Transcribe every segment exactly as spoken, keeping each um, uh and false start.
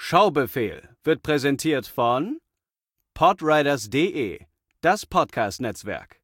Schaubefehl wird präsentiert von podriders punkt de, das Podcast-Netzwerk.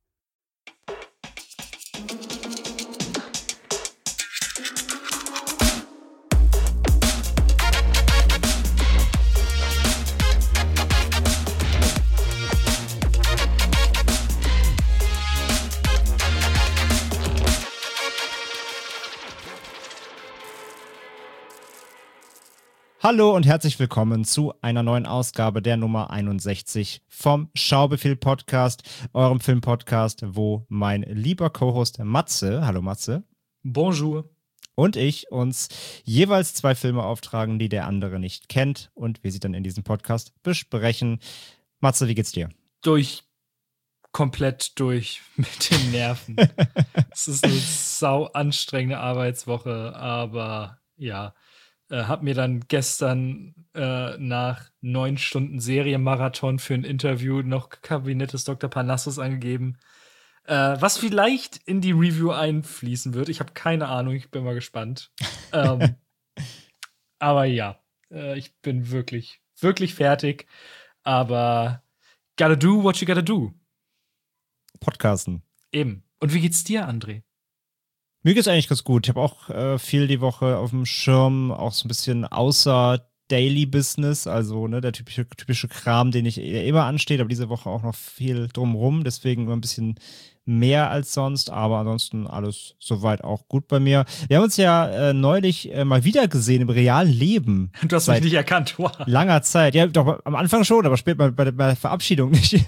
Hallo und herzlich willkommen zu einer neuen Ausgabe der Nummer einundsechzig vom Schaubefehl-Podcast, eurem Filmpodcast, wo mein lieber Co-Host Matze, hallo Matze. Bonjour. Und ich uns jeweils zwei Filme auftragen, die der andere nicht kennt und wir sie dann in diesem Podcast besprechen. Matze, wie geht's dir? Durch, komplett durch mit den Nerven. Es ist eine sau anstrengende Arbeitswoche, aber ja. Äh, hab mir dann gestern äh, nach neun Stunden Serienmarathon für ein Interview noch Kabinett des Doktor Parnassus angegeben, äh, was vielleicht in die Review einfließen wird. Ich habe keine Ahnung, ich bin mal gespannt. ähm, aber ja, äh, ich bin wirklich, wirklich fertig. Aber gotta do what you gotta do. Podcasten. Eben. Und wie geht's dir, André? Mir geht's eigentlich ganz gut. Ich habe auch äh, viel die Woche auf dem Schirm, auch so ein bisschen außer Daily Business, also ne, der typische, typische Kram, den ich immer ansteht, aber diese Woche auch noch viel drumrum, deswegen immer ein bisschen mehr als sonst, aber ansonsten alles soweit auch gut bei mir. Wir haben uns ja äh, neulich äh, mal wieder gesehen im realen Leben. Du hast mich nicht erkannt, wow. Langer Zeit. Ja, doch am Anfang schon, aber später bei, bei der Verabschiedung nicht.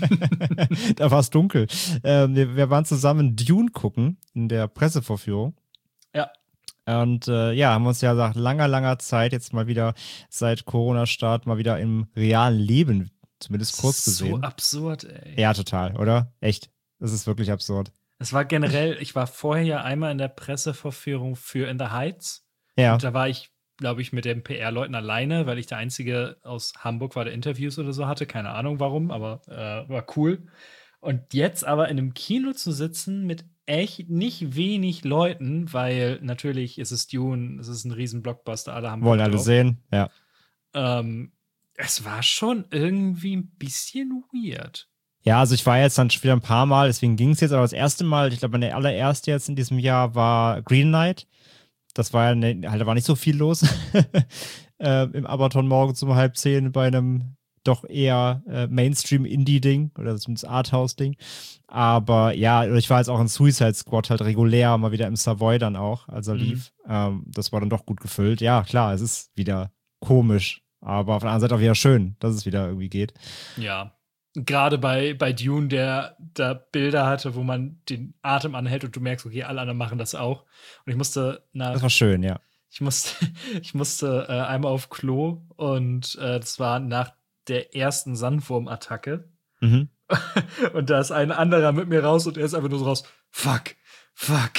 Da war es dunkel. Ähm, wir, wir waren zusammen Dune gucken in der Pressevorführung. Ja. Und äh, ja, haben uns ja nach langer, langer Zeit jetzt mal wieder seit Corona-Start mal wieder im realen Leben zumindest kurz gesehen. So absurd, ey. Ja, total, oder? Echt. Das ist wirklich absurd. Es war generell, ich war vorher ja einmal in der Pressevorführung für In the Heights. Ja. Und da war ich, glaube ich, mit den P R-Leuten alleine, weil ich der Einzige aus Hamburg war, der Interviews oder so hatte. Keine Ahnung warum, aber äh, war cool. Und jetzt aber in einem Kino zu sitzen mit echt nicht wenig Leuten, weil natürlich ist es Dune, es ist ein riesen Blockbuster, alle haben Wollen Bock alle drauf. sehen, ja. Ähm, es war schon irgendwie ein bisschen weird. Ja, also ich war jetzt dann schon wieder ein paar Mal, deswegen ging es jetzt, aber das erste Mal, ich glaube, meine allererste jetzt in diesem Jahr war Green Knight. Das war ja, ne, halt, da war nicht so viel los. äh, Im Abaton morgens um halb zehn bei einem doch eher äh, Mainstream-Indie-Ding oder zumindest Arthouse-Ding. Aber ja, ich war jetzt auch in Suicide Squad halt regulär, mal wieder im Savoy dann auch, als er Mhm. lief. Ähm, das war dann doch gut gefüllt. Ja, klar, es ist wieder komisch, aber auf der anderen Seite auch wieder schön, dass es wieder irgendwie geht. Ja. Gerade bei, bei Dune, der da Bilder hatte, wo man den Atem anhält und du merkst, okay, alle anderen machen das auch. Und ich musste nach. Das war schön, ja. Ich musste, ich musste äh, einmal auf Klo und äh, das war nach der ersten Sandwurm-Attacke. Mhm. Und da ist ein anderer mit mir raus und er ist einfach nur so raus. Fuck, fuck.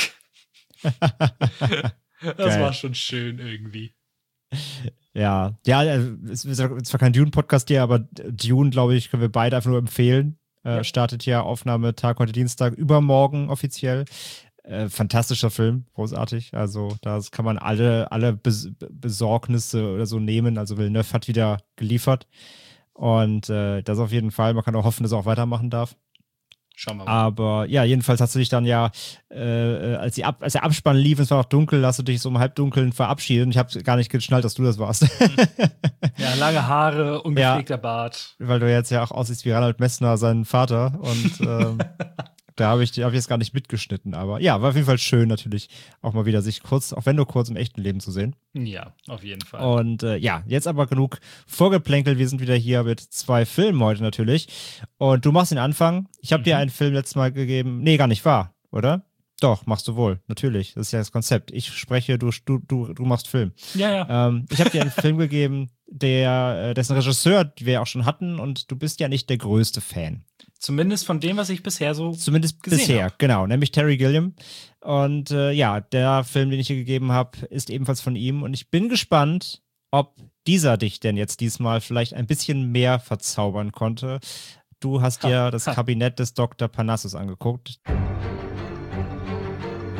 Das Geil. war schon schön irgendwie. Ja, ja, es ist zwar kein Dune-Podcast hier, aber Dune, glaube ich, können wir beide einfach nur empfehlen. Äh, Ja. Startet ja Aufnahmetag heute Dienstag, übermorgen offiziell. Äh, fantastischer Film, großartig. Also da kann man alle, alle Bes- Besorgnisse oder so nehmen. Also Villeneuve hat wieder geliefert. Und äh, das auf jeden Fall. Man kann auch hoffen, dass er auch weitermachen darf. Schauen wir mal. Aber ja, jedenfalls hast du dich dann ja, äh, als, die Ab als der Abspann lief, es war noch dunkel, hast du dich so im Halbdunkeln verabschiedet und ich habe gar nicht geschnallt, dass du das warst. Ja, lange Haare, ungepflegter Bart. Weil du jetzt ja auch aussiehst wie Reinhold Messner, sein Vater. Und ähm, da habe ich, hab ich jetzt gar nicht mitgeschnitten. Aber ja, war auf jeden Fall schön natürlich auch mal wieder sich kurz, auch wenn nur kurz im echten Leben zu sehen. Ja, auf jeden Fall. Und äh, ja, jetzt aber genug vorgeplänkelt. Wir sind wieder hier mit zwei Filmen heute natürlich. Und du machst den Anfang. Ich habe Mhm. dir einen Film letztes Mal gegeben. Nee, gar nicht wahr, oder? Doch, machst du wohl. Natürlich. Das ist ja das Konzept. Ich spreche, du, du, du, du machst Film. Ja, ja. Ähm, ich habe dir einen Film gegeben, der, äh, dessen Regisseur, den wir ja auch schon hatten, und du bist ja nicht der größte Fan. Zumindest von dem, was ich bisher so Zumindest gesehen bisher, hab. genau, nämlich Terry Gilliam. Und äh, ja, der Film, den ich dir gegeben habe, ist ebenfalls von ihm. Und ich bin gespannt, ob dieser dich denn jetzt diesmal vielleicht ein bisschen mehr verzaubern konnte. Du hast Ha, dir das ha. Kabinett des Doktor Parnassus angeguckt.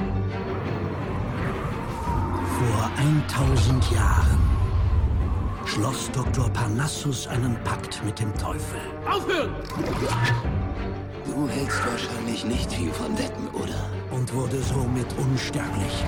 Vor tausend Jahren schloss Doktor Parnassus einen Pakt mit dem Teufel. Aufhören! Du hältst wahrscheinlich nicht viel von Wetten, oder? Und wurde somit unsterblich.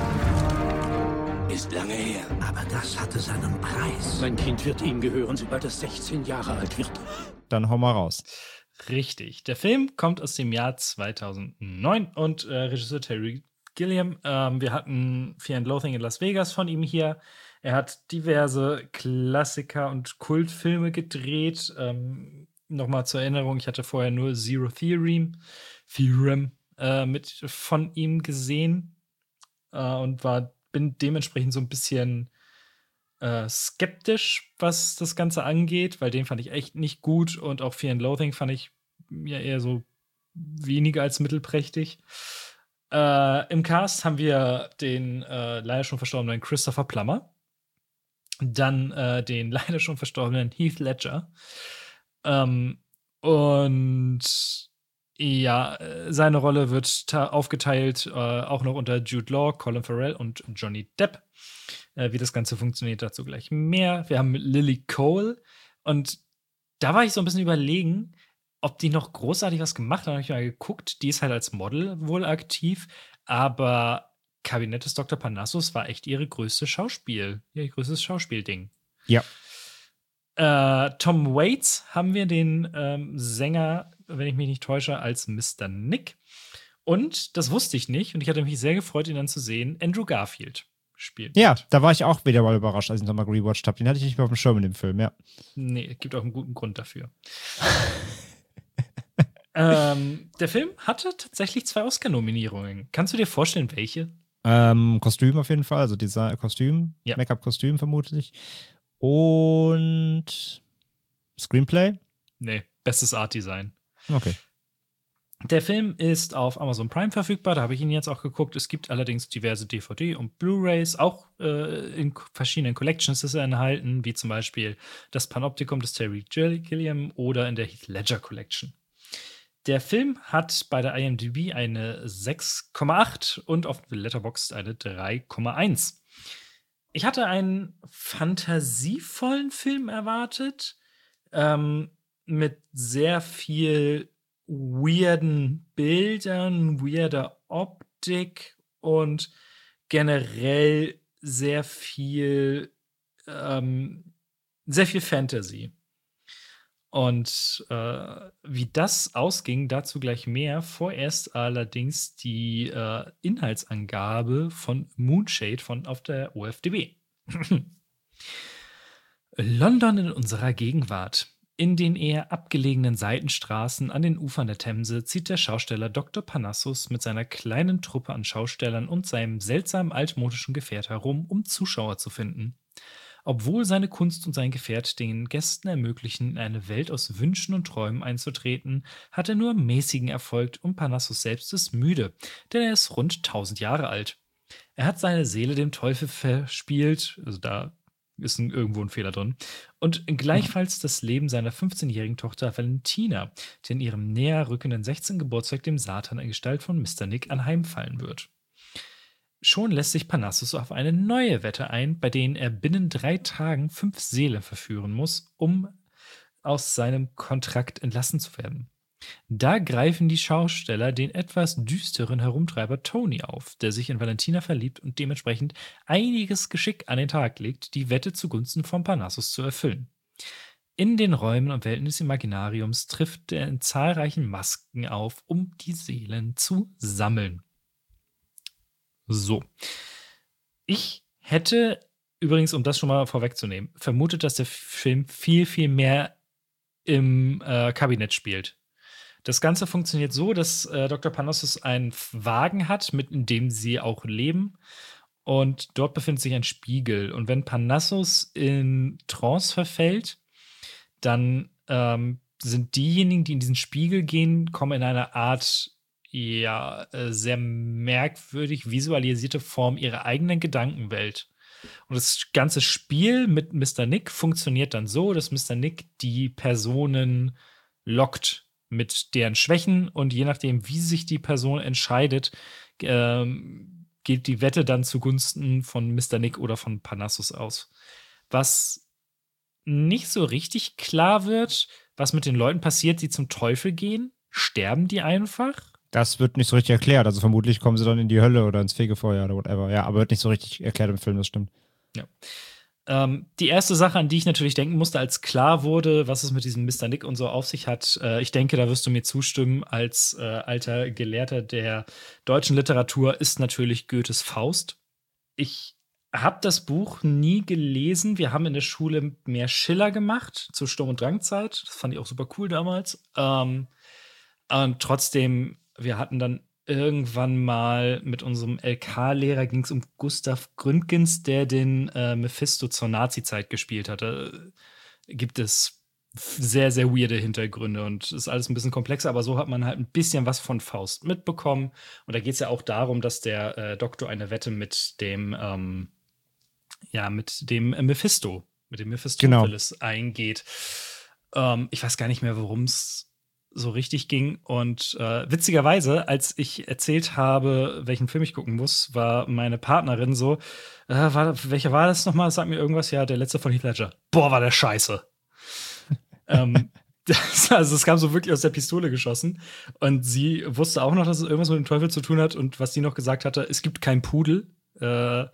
Ist lange her. Aber das hatte seinen Preis. Sein Kind wird ihm gehören, sobald es sechzehn Jahre alt wird. Dann hau mal raus. Richtig. Der Film kommt aus dem Jahr zweitausendneun und äh, Regisseur Terry Gilliam. Ähm, wir hatten Fear and Loathing in Las Vegas von ihm hier. Er hat diverse Klassiker und Kultfilme gedreht. Ähm, Nochmal zur Erinnerung, ich hatte vorher nur Zero Theorem, Theorem äh, mit von ihm gesehen äh, und war, bin dementsprechend so ein bisschen äh, skeptisch, was das Ganze angeht, weil den fand ich echt nicht gut und auch Fear and Loathing fand ich ja eher so weniger als mittelprächtig. Äh, Im Cast haben wir den äh, leider schon verstorbenen Christopher Plummer, dann äh, den leider schon verstorbenen Heath Ledger. Ähm, und ja, seine Rolle wird ta- aufgeteilt, äh, auch noch unter Jude Law, Colin Farrell und Johnny Depp. Äh, wie das Ganze funktioniert, dazu gleich mehr. Wir haben Lily Cole und da war ich so ein bisschen überlegen, ob die noch großartig was gemacht hat. Da habe ich mal geguckt. Die ist halt als Model wohl aktiv, aber Kabinett des Doktor Parnassus war echt ihre größte Schauspiel, ihr größtes Schauspielding. Ja. Äh, Tom Waits haben wir, den ähm, Sänger, wenn ich mich nicht täusche, als Mister Nick. Und das wusste ich nicht und ich hatte mich sehr gefreut, ihn dann zu sehen. Andrew Garfield spielt. Ja, da war ich auch wieder mal überrascht, als ich nochmal rewatcht habe. Den hatte ich nicht mehr auf dem Schirm in dem Film, ja. Nee, gibt auch einen guten Grund dafür. ähm, der Film hatte tatsächlich zwei Oscar-Nominierungen. Kannst du dir vorstellen, welche? Ähm, Kostüm auf jeden Fall, also Design, Kostüm, Ja. Make-up-Kostüm vermutlich. Und Screenplay? Nee, bestes Art-Design. Okay. Der Film ist auf Amazon Prime verfügbar, da habe ich ihn jetzt auch geguckt. Es gibt allerdings diverse D V D und Blu-Rays, auch äh, in verschiedenen Collections ist er enthalten, wie zum Beispiel das Panoptikum des Terry Gilliam oder in der Heath Ledger Collection. Der Film hat bei der I M D B eine sechs Komma acht und auf Letterboxd eine drei Komma eins. Ich hatte einen fantasievollen Film erwartet, ähm, mit sehr viel weirden Bildern, weirder Optik und generell sehr viel, ähm, sehr viel Fantasy. Und äh, wie das ausging, dazu gleich mehr. Vorerst allerdings die äh, Inhaltsangabe von Moonshade von auf der O F D B. London in unserer Gegenwart. In den eher abgelegenen Seitenstraßen an den Ufern der Themse zieht der Schausteller Doktor Parnassus mit seiner kleinen Truppe an Schaustellern und seinem seltsam altmodischen Gefährt herum, um Zuschauer zu finden. Obwohl seine Kunst und sein Gefährt den Gästen ermöglichen, in eine Welt aus Wünschen und Träumen einzutreten, hat er nur mäßigen Erfolg und Parnassus selbst ist müde, denn er ist rund tausend Jahre alt. Er hat seine Seele dem Teufel verspielt, also da ist ein, irgendwo ein Fehler drin, und gleichfalls das Leben seiner fünfzehnjährigen Tochter Valentina, die in ihrem näher rückenden sechzehnten Geburtstag dem Satan in Gestalt von Mister Nick anheimfallen wird. Schon lässt sich Parnassus auf eine neue Wette ein, bei denen er binnen drei Tagen fünf Seelen verführen muss, um aus seinem Kontrakt entlassen zu werden. Da greifen die Schausteller den etwas düsteren Herumtreiber Tony auf, der sich in Valentina verliebt und dementsprechend einiges Geschick an den Tag legt, die Wette zugunsten von Parnassus zu erfüllen. In den Räumen und Welten des Imaginariums trifft er in zahlreichen Masken auf, um die Seelen zu sammeln. So. Ich hätte, übrigens, um das schon mal vorwegzunehmen, vermutet, dass der Film viel, viel mehr im äh, Kabinett spielt. Das Ganze funktioniert so, dass äh, Doktor Parnassus einen Wagen hat, mit in dem sie auch leben. Und dort befindet sich ein Spiegel. Und wenn Parnassus in Trance verfällt, dann ähm, sind diejenigen, die in diesen Spiegel gehen, kommen in eine Art, ja, äh, sehr merkwürdig visualisierte Form ihrer eigenen Gedankenwelt. Und das ganze Spiel mit Mister Nick funktioniert dann so, dass Mister Nick die Personen lockt mit deren Schwächen und je nachdem, wie sich die Person entscheidet, ähm, geht die Wette dann zugunsten von Mister Nick oder von Parnassus aus. Was nicht so richtig klar wird, was mit den Leuten passiert, die zum Teufel gehen. Sterben die einfach? Das wird nicht so richtig erklärt. Also vermutlich kommen sie dann in die Hölle oder ins Fegefeuer oder whatever. Ja, aber wird nicht so richtig erklärt im Film, das stimmt. Ja. Ähm, die erste Sache, an die ich natürlich denken musste, als klar wurde, was es mit diesem Mister Nick und so auf sich hat, äh, ich denke, da wirst du mir zustimmen, als äh, alter Gelehrter der deutschen Literatur, ist natürlich Goethes Faust. Ich habe das Buch nie gelesen. Wir haben in der Schule mehr Schiller gemacht zur Sturm- und Drangzeit. Das fand ich auch super cool damals. Ähm, und trotzdem, wir hatten dann irgendwann mal mit unserem L K-Lehrer, ging es um Gustav Gründgens, der den äh, Mephisto zur Nazi-Zeit gespielt hatte. Gibt es sehr, sehr weirde Hintergründe und ist alles ein bisschen komplexer, aber so hat man halt ein bisschen was von Faust mitbekommen. Und da geht es ja auch darum, dass der äh, Doktor eine Wette mit dem ähm, ja, mit dem äh, Mephisto, mit dem Mephistopheles genau. eingeht. Ähm, ich weiß gar nicht mehr, worum es so richtig ging. Und äh, witzigerweise, als ich erzählt habe, welchen Film ich gucken muss, war meine Partnerin so, äh, war, welcher war das nochmal? Sag mir irgendwas. Ja, der letzte von Heath Ledger. Boah, war der scheiße. ähm, das, also es kam so wirklich aus der Pistole geschossen. Und sie wusste auch noch, dass es irgendwas mit dem Teufel zu tun hat. Und was sie noch gesagt hatte, es gibt keinen Pudel. Äh,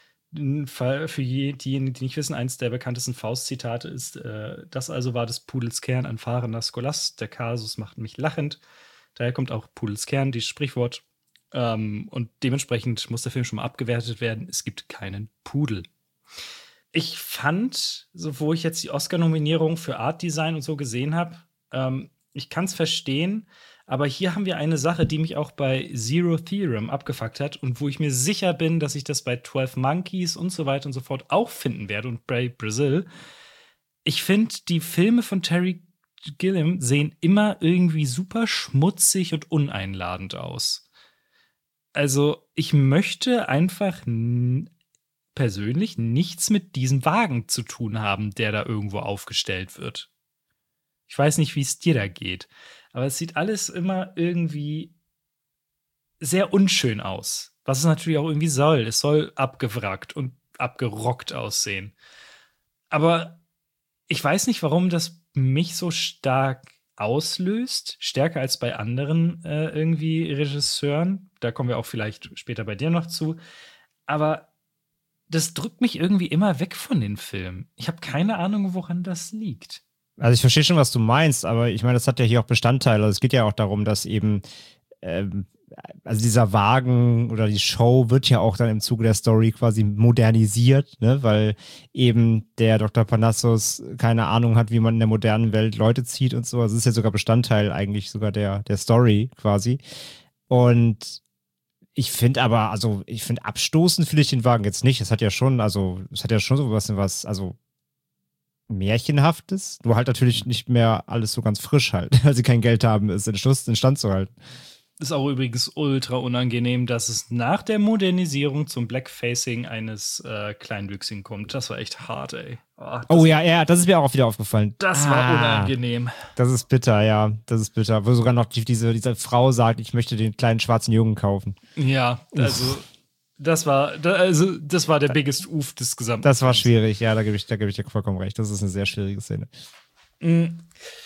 Für diejenigen, die nicht wissen, eins der bekanntesten Faust-Zitate ist, äh, das also war des Pudels Kern, ein fahrender Skolast, der Kasus macht mich lachend. Daher kommt auch Pudels Kern, dieses Sprichwort. Ähm, und dementsprechend muss der Film schon mal abgewertet werden. Es gibt keinen Pudel. Ich fand, so wo ich jetzt die Oscar-Nominierung für Art Design und so gesehen habe, ähm, ich kann es verstehen, aber hier haben wir eine Sache, die mich auch bei Zero Theorem abgefuckt hat und wo ich mir sicher bin, dass ich das bei zwölf Monkeys und so weiter und so fort auch finden werde und bei Brazil. Ich finde, die Filme von Terry Gilliam sehen immer irgendwie super schmutzig und uneinladend aus. Also, ich möchte einfach n- persönlich nichts mit diesem Wagen zu tun haben, der da irgendwo aufgestellt wird. Ich weiß nicht, wie es dir da geht. Aber es sieht alles immer irgendwie sehr unschön aus. Was es natürlich auch irgendwie soll. Es soll abgewrackt und abgerockt aussehen. Aber ich weiß nicht, warum das mich so stark auslöst. Stärker als bei anderen äh, irgendwie Regisseuren. Da kommen wir auch vielleicht später bei dir noch zu. Aber das drückt mich irgendwie immer weg von den Filmen. Ich habe keine Ahnung, woran das liegt. Also ich verstehe schon, was du meinst, aber ich meine, das hat ja hier auch Bestandteile. Also es geht ja auch darum, dass eben ähm, also dieser Wagen oder die Show wird ja auch dann im Zuge der Story quasi modernisiert, ne? Weil eben der Doktor Parnassus keine Ahnung hat, wie man in der modernen Welt Leute zieht und so. Also es ist ja sogar Bestandteil eigentlich sogar der, der Story quasi. Und ich finde aber, also ich finde abstoßen finde ich den Wagen jetzt nicht. Es hat ja schon, also es hat ja schon so was, was, also Märchenhaftes, nur halt natürlich nicht mehr alles so ganz frisch halt, weil sie kein Geld haben, es in Schluss in Stand zu halten. Ist auch übrigens ultra unangenehm, dass es nach der Modernisierung zum Blackfacing eines äh, Kleinwüchsigen kommt. Das war echt hart, ey. Oh, oh ja, ja, das ist mir auch wieder aufgefallen. Das ah, war unangenehm. Das ist bitter, ja, das ist bitter. Wo sogar noch die, diese, diese Frau sagt, ich möchte den kleinen schwarzen Jungen kaufen. Ja, also Uff. Das war, also, das war der biggest Oof des gesamten Das war schwierig, ja, da gebe ich, da gebe ich dir vollkommen recht. Das ist eine sehr schwierige Szene. Mhm.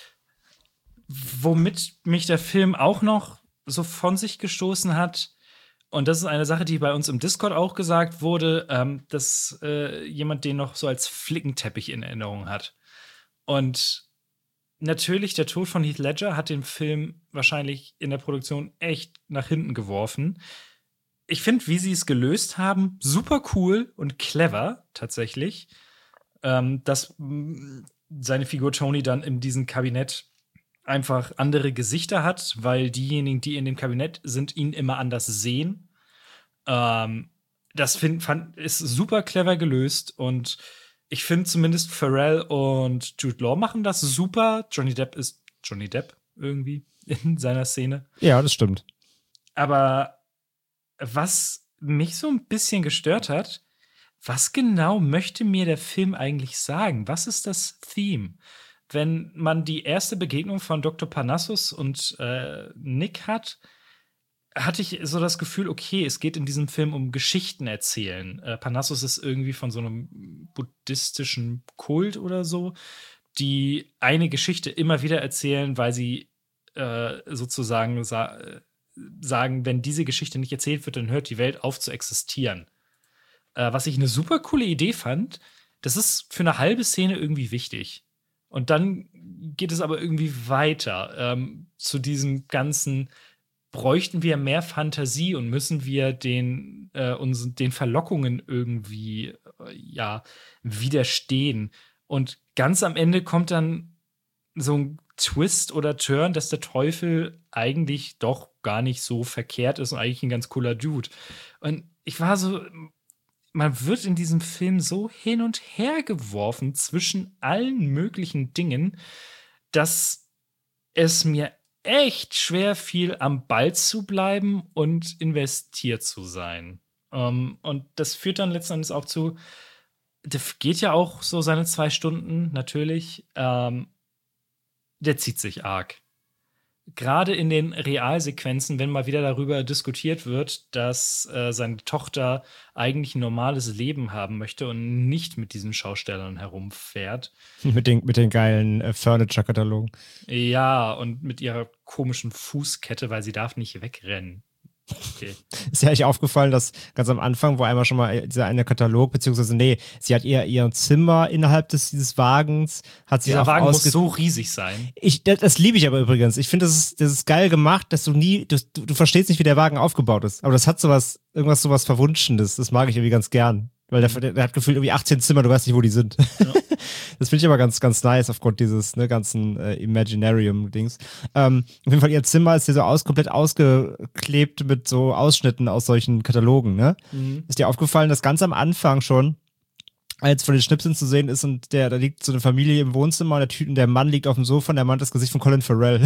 Womit mich der Film auch noch so von sich gestoßen hat, und das ist eine Sache, die bei uns im Discord auch gesagt wurde, ähm, dass äh, jemand den noch so als Flickenteppich in Erinnerung hat. Und natürlich, der Tod von Heath Ledger hat den Film wahrscheinlich in der Produktion echt nach hinten geworfen. Ich finde, wie sie es gelöst haben, super cool und clever tatsächlich, ähm, dass mh, seine Figur Tony dann in diesem Kabinett einfach andere Gesichter hat, weil diejenigen, die in dem Kabinett sind, ihn immer anders sehen. Ähm, das find, fand, ist super clever gelöst und ich finde zumindest Pharrell und Jude Law machen das super. Johnny Depp ist Johnny Depp irgendwie in seiner Szene. Ja, das stimmt. Aber was mich so ein bisschen gestört hat, was genau möchte mir der Film eigentlich sagen? Was ist das Theme? Wenn man die erste Begegnung von Doktor Parnassus und äh, Nick hat, hatte ich so das Gefühl, okay, es geht in diesem Film um Geschichten erzählen. Äh, Parnassus ist irgendwie von so einem buddhistischen Kult oder so, die eine Geschichte immer wieder erzählen, weil sie äh, sozusagen sa sagen, wenn diese Geschichte nicht erzählt wird, dann hört die Welt auf zu existieren. Äh, was ich eine super coole Idee fand, das ist für eine halbe Szene irgendwie wichtig. Und dann geht es aber irgendwie weiter ähm, zu diesem ganzen, bräuchten wir mehr Fantasie und müssen wir den, äh, uns, den Verlockungen irgendwie äh, ja, widerstehen. Und ganz am Ende kommt dann so ein Twist oder Turn, dass der Teufel eigentlich doch gar nicht so verkehrt ist und eigentlich ein ganz cooler Dude. Und ich war so, man wird in diesem Film so hin und her geworfen zwischen allen möglichen Dingen, dass es mir echt schwer fiel, am Ball zu bleiben und investiert zu sein. Um, und das führt dann letzten Endes auch zu, der geht ja auch so seine zwei Stunden, natürlich. Ähm, der zieht sich arg. Gerade in den Realsequenzen, wenn mal wieder darüber diskutiert wird, dass äh, seine Tochter eigentlich ein normales Leben haben möchte und nicht mit diesen Schaustellern herumfährt. mit, den, mit den geilen äh, Furniture-Katalogen. Ja, und mit ihrer komischen Fußkette, weil sie darf nicht wegrennen. Okay. Ist ja echt aufgefallen, dass ganz am Anfang, wo einmal schon mal dieser eine Katalog, beziehungsweise, nee, sie hat ihr, ihr Zimmer innerhalb des, dieses Wagens, hat sie Dieser auch Wagen muss ausge- so riesig sein. Ich, das, das liebe ich aber übrigens. Ich finde, das ist, das ist geil gemacht, dass du nie, du, du verstehst nicht, wie der Wagen aufgebaut ist. Aber das hat sowas, irgendwas sowas Verwunschenes. Das mag ich irgendwie ganz gern. Weil der, der, der hat gefühlt irgendwie achtzehn Zimmer, du weißt nicht, wo die sind. Ja. Das finde ich aber ganz, ganz nice aufgrund dieses ne, ganzen äh, Imaginarium-Dings. Ähm, auf jeden Fall, ihr Zimmer ist hier so aus, komplett ausgeklebt mit so Ausschnitten aus solchen Katalogen. Ne? Mhm. Ist dir aufgefallen, dass ganz am Anfang schon, als von den Schnipseln zu sehen ist und der, da liegt so eine Familie im Wohnzimmer und der Typ, der Mann liegt auf dem Sofa und der Mann hat das Gesicht von Colin Farrell.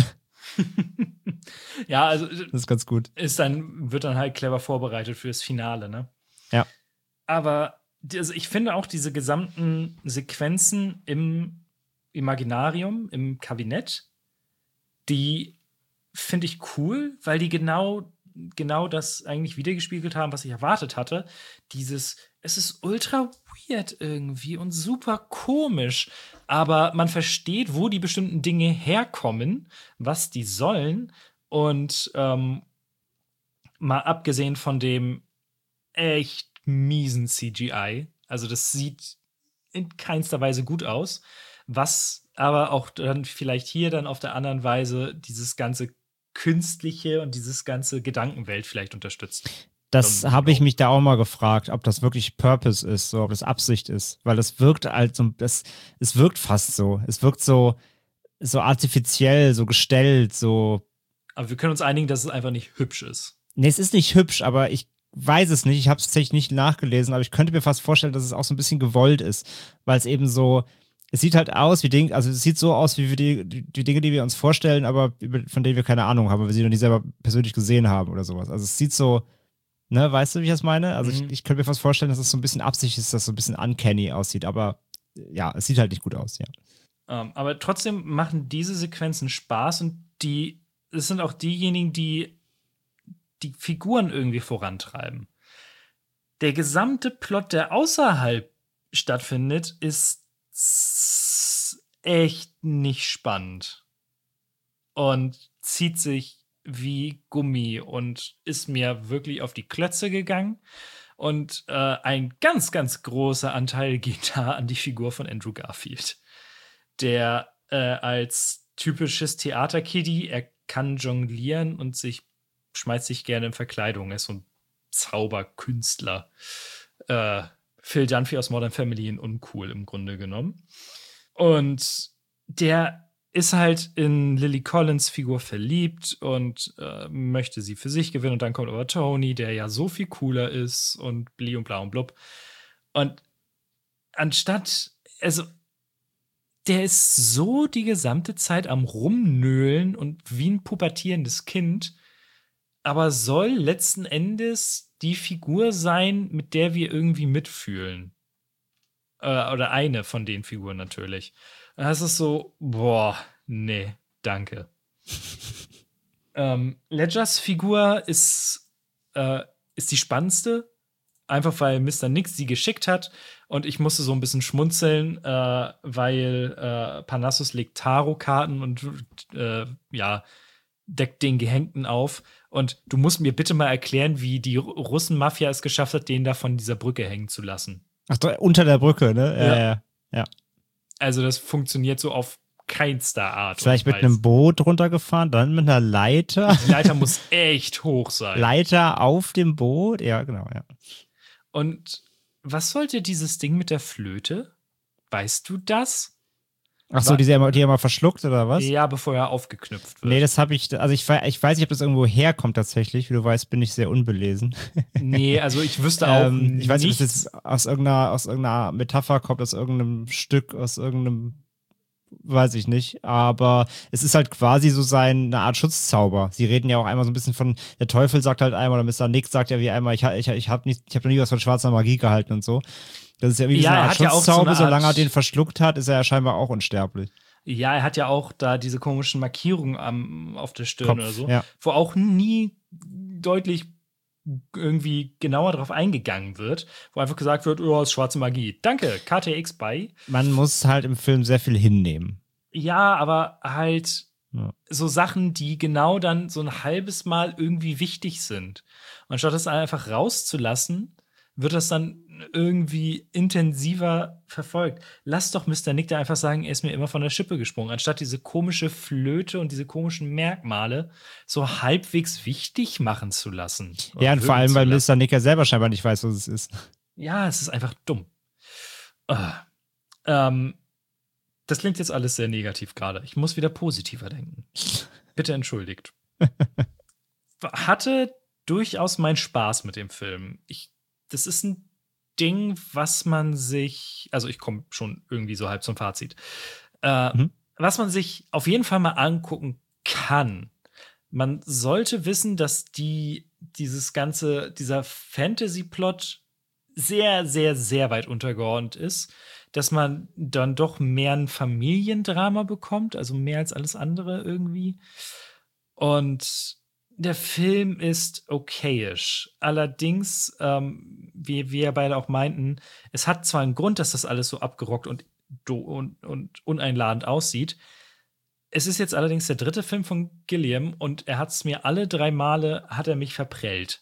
Ja, also das ist ganz gut. Ist dann, wird dann halt clever vorbereitet fürs Finale, ne? Ja. Aber also ich finde auch diese gesamten Sequenzen im Imaginarium, im Kabinett, die finde ich cool, weil die genau, genau das eigentlich wiedergespiegelt haben, was ich erwartet hatte. Dieses, es ist ultra weird irgendwie und super komisch, aber man versteht, wo die bestimmten Dinge herkommen, was die sollen und ähm, mal abgesehen von dem echt miesen C G I. Also das sieht in keinster Weise gut aus. Was aber auch dann vielleicht hier dann auf der anderen Weise dieses ganze Künstliche und dieses ganze Gedankenwelt vielleicht unterstützt. Das habe ich mich da auch mal gefragt, ob das wirklich Purpose ist, so, ob das Absicht ist. Weil das wirkt halt so, das, es wirkt fast so. Es wirkt so, so artifiziell, so gestellt, so. Aber wir können uns einigen, dass es einfach nicht hübsch ist. Nee, es ist nicht hübsch, aber ich weiß es nicht, ich habe es tatsächlich nicht nachgelesen, aber ich könnte mir fast vorstellen, dass es auch so ein bisschen gewollt ist, weil es eben so, es sieht halt aus wie Dinge, also es sieht so aus wie wir die, die, die Dinge, die wir uns vorstellen, aber von denen wir keine Ahnung haben, weil wir sie noch nie selber persönlich gesehen haben oder sowas. Also es sieht so, ne, weißt du, wie ich das meine? Also mhm. ich, ich könnte mir fast vorstellen, dass es so ein bisschen Absicht ist, dass es so ein bisschen uncanny aussieht, aber ja, es sieht halt nicht gut aus, ja. Um, aber trotzdem machen diese Sequenzen Spaß und die, es sind auch diejenigen, die die Figuren irgendwie vorantreiben. Der gesamte Plot, der außerhalb stattfindet, ist echt nicht spannend und zieht sich wie Gummi und ist mir wirklich auf die Klötze gegangen. Und äh, ein ganz, ganz großer Anteil geht da an die Figur von Andrew Garfield, der äh, als typisches Theaterkiddie, er kann jonglieren und sich schmeißt sich gerne in Verkleidung. Er ist so ein Zauberkünstler. Äh, Phil Dunphy aus Modern Family in uncool im Grunde genommen. Und der ist halt in Lily Collins Figur verliebt und äh, möchte sie für sich gewinnen. Und dann kommt aber Tony, der ja so viel cooler ist und bli und bla und blub. Und anstatt, also der ist so die gesamte Zeit am Rumnöhlen und wie ein pubertierendes Kind, aber soll letzten Endes die Figur sein, mit der wir irgendwie mitfühlen. Äh, oder eine von den Figuren natürlich. Das ist so, boah, nee, danke. Ähm, Ledgers Figur ist, äh, ist die spannendste, einfach weil Mister Nix sie geschickt hat und ich musste so ein bisschen schmunzeln, äh, weil äh, Parnassus legt Tarotkarten und äh, ja, deckt den Gehängten auf. Und du musst mir bitte mal erklären, wie die Russen-Mafia es geschafft hat, den da von dieser Brücke hängen zu lassen. Ach, unter der Brücke, ne? Ja, ja. ja. Also das funktioniert so auf keinster Art. Vielleicht mit einem Boot runtergefahren, dann mit einer Leiter. Die Leiter muss echt hoch sein. Leiter auf dem Boot? Ja, genau, ja. Und was sollte dieses Ding mit der Flöte? Weißt du das? Ach so, die er, die er mal verschluckt oder was? Ja, bevor er aufgeknüpft wird. Nee, das habe ich, also ich, ich weiß nicht, ob das irgendwo herkommt tatsächlich. Wie du weißt, bin ich sehr unbelesen. Nee, also ich wüsste auch ähm, Ich weiß nicht, ob nichts. das jetzt aus irgendeiner, aus irgendeiner Metapher kommt, aus irgendeinem Stück, aus irgendeinem, weiß ich nicht. Aber es ist halt quasi so sein, eine Art Schutzzauber. Sie reden ja auch einmal so ein bisschen von, der Teufel sagt halt einmal, oder Mister Nix sagt ja wie einmal, ich, ich, ich habe hab noch nie was von schwarzer Magie gehalten und so. Das ist ja wie Ja, so eine er Art hat ja auch so Schutzzauber, eine Art- solange er den verschluckt hat, ist er ja scheinbar auch unsterblich. Ja, er hat ja auch da diese komischen Markierungen am, auf der Stirn Kopf, oder so, ja. wo auch nie deutlich irgendwie genauer drauf eingegangen wird, wo einfach gesagt wird, oh, ist schwarze Magie. Danke, K T X bei. Man muss halt im Film sehr viel hinnehmen. Ja, aber halt Ja. so Sachen, die genau dann so ein halbes Mal irgendwie wichtig sind. Und statt das einfach rauszulassen, wird das dann irgendwie intensiver verfolgt. Lass doch Mister Nick da einfach sagen, er ist mir immer von der Schippe gesprungen, anstatt diese komische Flöte und diese komischen Merkmale so halbwegs wichtig machen zu lassen. Ja, und Oder vor allem, wirken weil zu lassen. Mister Nick ja selber scheinbar nicht weiß, was es ist. Ja, es ist einfach dumm. Ah. Ähm, das klingt jetzt alles sehr negativ gerade. Ich muss wieder positiver denken. Bitte entschuldigt. Hatte durchaus meinen Spaß mit dem Film. Ich, das ist ein Ding, was man sich, also ich komme schon irgendwie so halb zum Fazit, äh, Mhm. was man sich auf jeden Fall mal angucken kann. Man sollte wissen, dass die, dieses ganze, dieser Fantasy-Plot sehr, sehr, sehr weit untergeordnet ist, dass man dann doch mehr ein Familiendrama bekommt, also mehr als alles andere irgendwie. Und der Film ist okayisch. Allerdings, ähm, wie wir beide auch meinten, es hat zwar einen Grund, dass das alles so abgerockt und, do und, und uneinladend aussieht. Es ist jetzt allerdings der dritte Film von Gilliam und er hat es mir alle drei Male, hat er mich verprellt.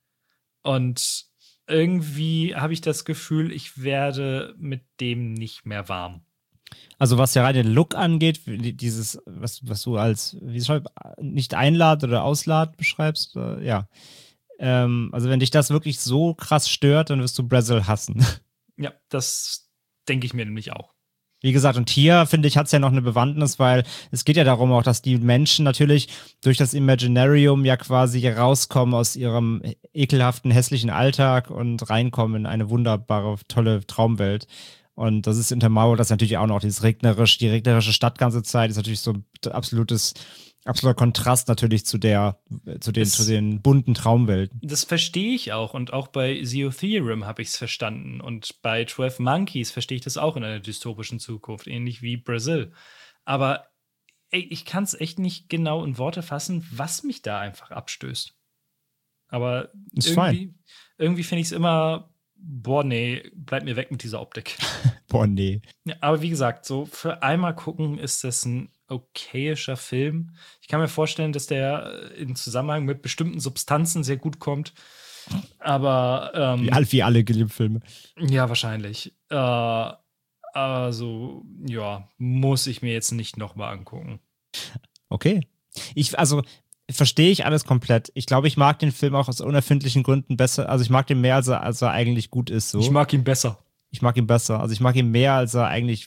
Und irgendwie habe ich das Gefühl, ich werde mit dem nicht mehr warm. Also was ja rein den Look angeht, dieses, was, was du als, wie schreib, nicht einlad oder auslad beschreibst, äh, ja. Ähm, also wenn dich das wirklich so krass stört, dann wirst du Brazil hassen. Ja, das denke ich mir nämlich auch. Wie gesagt, und hier, finde ich, hat es ja noch eine Bewandtnis, weil es geht ja darum auch, dass die Menschen natürlich durch das Imaginarium ja quasi rauskommen aus ihrem ekelhaften, hässlichen Alltag und reinkommen in eine wunderbare, tolle Traumwelt. Und das ist in Tamao das natürlich auch noch, dieses regnerisch, die regnerische Stadt ganze Zeit ist natürlich so ein absolutes, absoluter Kontrast natürlich zu der, zu den, Es- zu den bunten Traumwelten. Das verstehe ich auch. Und auch bei Zero Theorem habe ich es verstanden. Und bei zwölf Monkeys verstehe ich das auch in einer dystopischen Zukunft, ähnlich wie Brazil. Aber ey, ich kann es echt nicht genau in Worte fassen, was mich da einfach abstößt. Aber Ist irgendwie, irgendwie finde ich es immer, boah, nee, bleib mir weg mit dieser Optik. Boah, nee. Ja, aber wie gesagt, so für einmal gucken ist das ein okayischer Film. Ich kann mir vorstellen, dass der in Zusammenhang mit bestimmten Substanzen sehr gut kommt. Aber ähm, Wie, all- wie alle Gilliam-Filme. ja, wahrscheinlich. Äh, also, ja, muss ich mir jetzt nicht nochmal angucken. Okay. Ich, also, verstehe ich alles komplett. Ich glaube, ich mag den Film auch aus unerfindlichen Gründen besser. Also, ich mag den mehr, als er, als er eigentlich gut ist. So. Ich mag ihn besser. Ich mag ihn besser. Also, ich mag ihn mehr, als er eigentlich,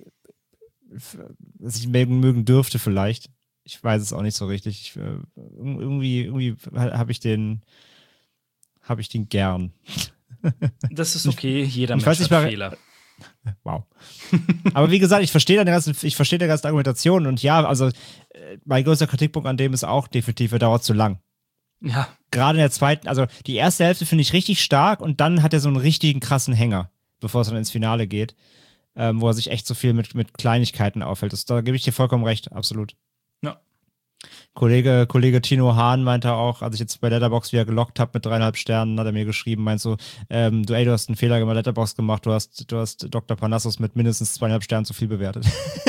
als ich mögen, mögen dürfte, vielleicht. Ich weiß es auch nicht so richtig. Ich, äh, irgendwie irgendwie habe ich den, habe ich den gern. Das ist okay, jeder ich Mensch weiß nicht hat mal- Fehler. Wow. Aber wie gesagt, ich verstehe deine ganze, ich verstehe die ganze Argumentation und ja, also äh, mein größter Kritikpunkt an dem ist auch definitiv, er dauert zu lang. Ja, Gerade in der zweiten, also die erste Hälfte finde ich richtig stark und dann hat er so einen richtigen krassen Hänger, bevor es dann ins Finale geht, ähm, wo er sich echt so viel mit, mit Kleinigkeiten aufhält. Das, da gebe ich dir vollkommen recht, absolut. ja. Kollege, Kollege Tino Hahn meinte auch, als ich jetzt bei Letterboxd wieder gelockt habe mit dreieinhalb Sternen, hat er mir geschrieben, meint so, ähm, du, ey, du hast einen Fehler gemacht, Letterboxd gemacht, du hast, du hast Doktor Parnassus mit mindestens zweieinhalb Sternen zu viel bewertet.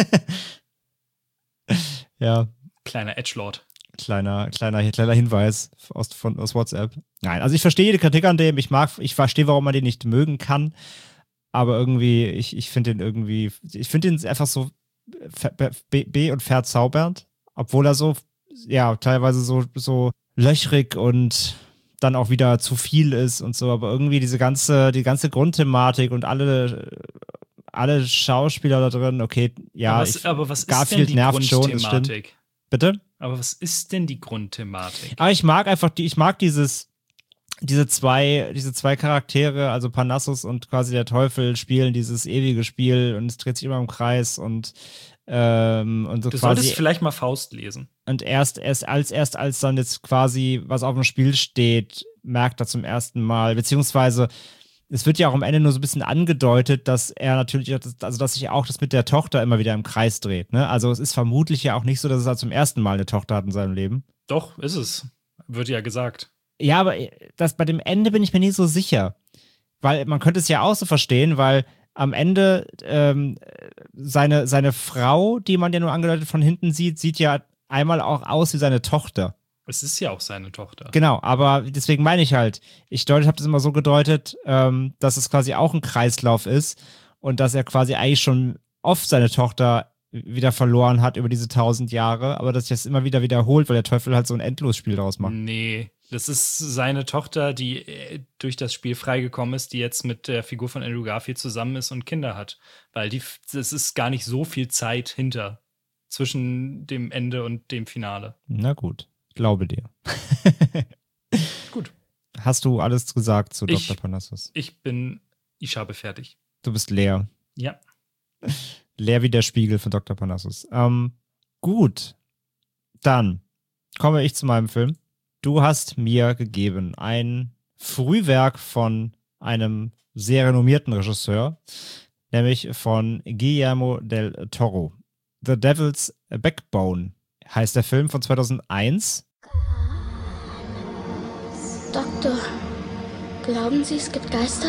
Ja. Kleiner Edgelord. Kleiner, kleiner, kleiner Hinweis aus, von, aus WhatsApp. Nein, also ich verstehe die Kritik an dem, ich mag, ich verstehe, warum man den nicht mögen kann, aber irgendwie, ich, ich finde den irgendwie, ich finde den einfach so B, B und verzaubernd, obwohl er so, ja, teilweise so, so löchrig und dann auch wieder zu viel ist und so, aber irgendwie diese ganze, die ganze Grundthematik und alle, alle Schauspieler da drin, okay, ja, aber was, ich, aber was ist Garfield denn die nervt schon, das stimmt. Grundthematik? Bitte? Aber was ist denn die Grundthematik? Aber ich mag einfach die, ich mag dieses, diese zwei, diese zwei Charaktere, also Parnassus und quasi der Teufel spielen dieses ewige Spiel und es dreht sich immer im Kreis und ähm, und so du quasi. solltest vielleicht mal Faust lesen. Und erst, erst als erst als dann jetzt quasi was auf dem Spiel steht, merkt er zum ersten Mal, beziehungsweise es wird ja auch am Ende nur so ein bisschen angedeutet, dass er natürlich, also dass sich auch das mit der Tochter immer wieder im Kreis dreht. Ne? Also es ist vermutlich ja auch nicht so, dass er zum ersten Mal eine Tochter hat in seinem Leben. Doch, ist es. Wird ja gesagt. Ja, aber das, bei dem Ende bin ich mir nicht so sicher. Weil man könnte es ja auch so verstehen, weil am Ende ähm, seine, seine Frau, die man ja nur angedeutet von hinten sieht, sieht ja einmal auch aus wie seine Tochter. Es ist ja auch seine Tochter. Genau, aber deswegen meine ich halt, ich habe das immer so gedeutet, ähm, dass es quasi auch ein Kreislauf ist und dass er quasi eigentlich schon oft seine Tochter wieder verloren hat über diese tausend Jahre, aber dass sich das immer wieder wiederholt, weil der Teufel halt so ein Endlosspiel daraus macht. Nee, das ist seine Tochter, die äh, durch das Spiel freigekommen ist, die jetzt mit der Figur von Andrew Garfield zusammen ist und Kinder hat. Weil die, das ist gar nicht so viel Zeit hinter zwischen dem Ende und dem Finale. Na gut. Glaube dir. Gut. Hast du alles gesagt zu Ich, Doktor Parnassus? Ich bin, ich habe fertig. Du bist leer. Ja. Leer wie der Spiegel von Doktor Parnassus. Ähm, gut. Dann komme ich zu meinem Film. Du hast mir gegeben ein Frühwerk von einem sehr renommierten Regisseur, nämlich von Guillermo del Toro. The Devil's Backbone heißt der Film von zweitausendeins. Doktor, glauben Sie, es gibt Geister?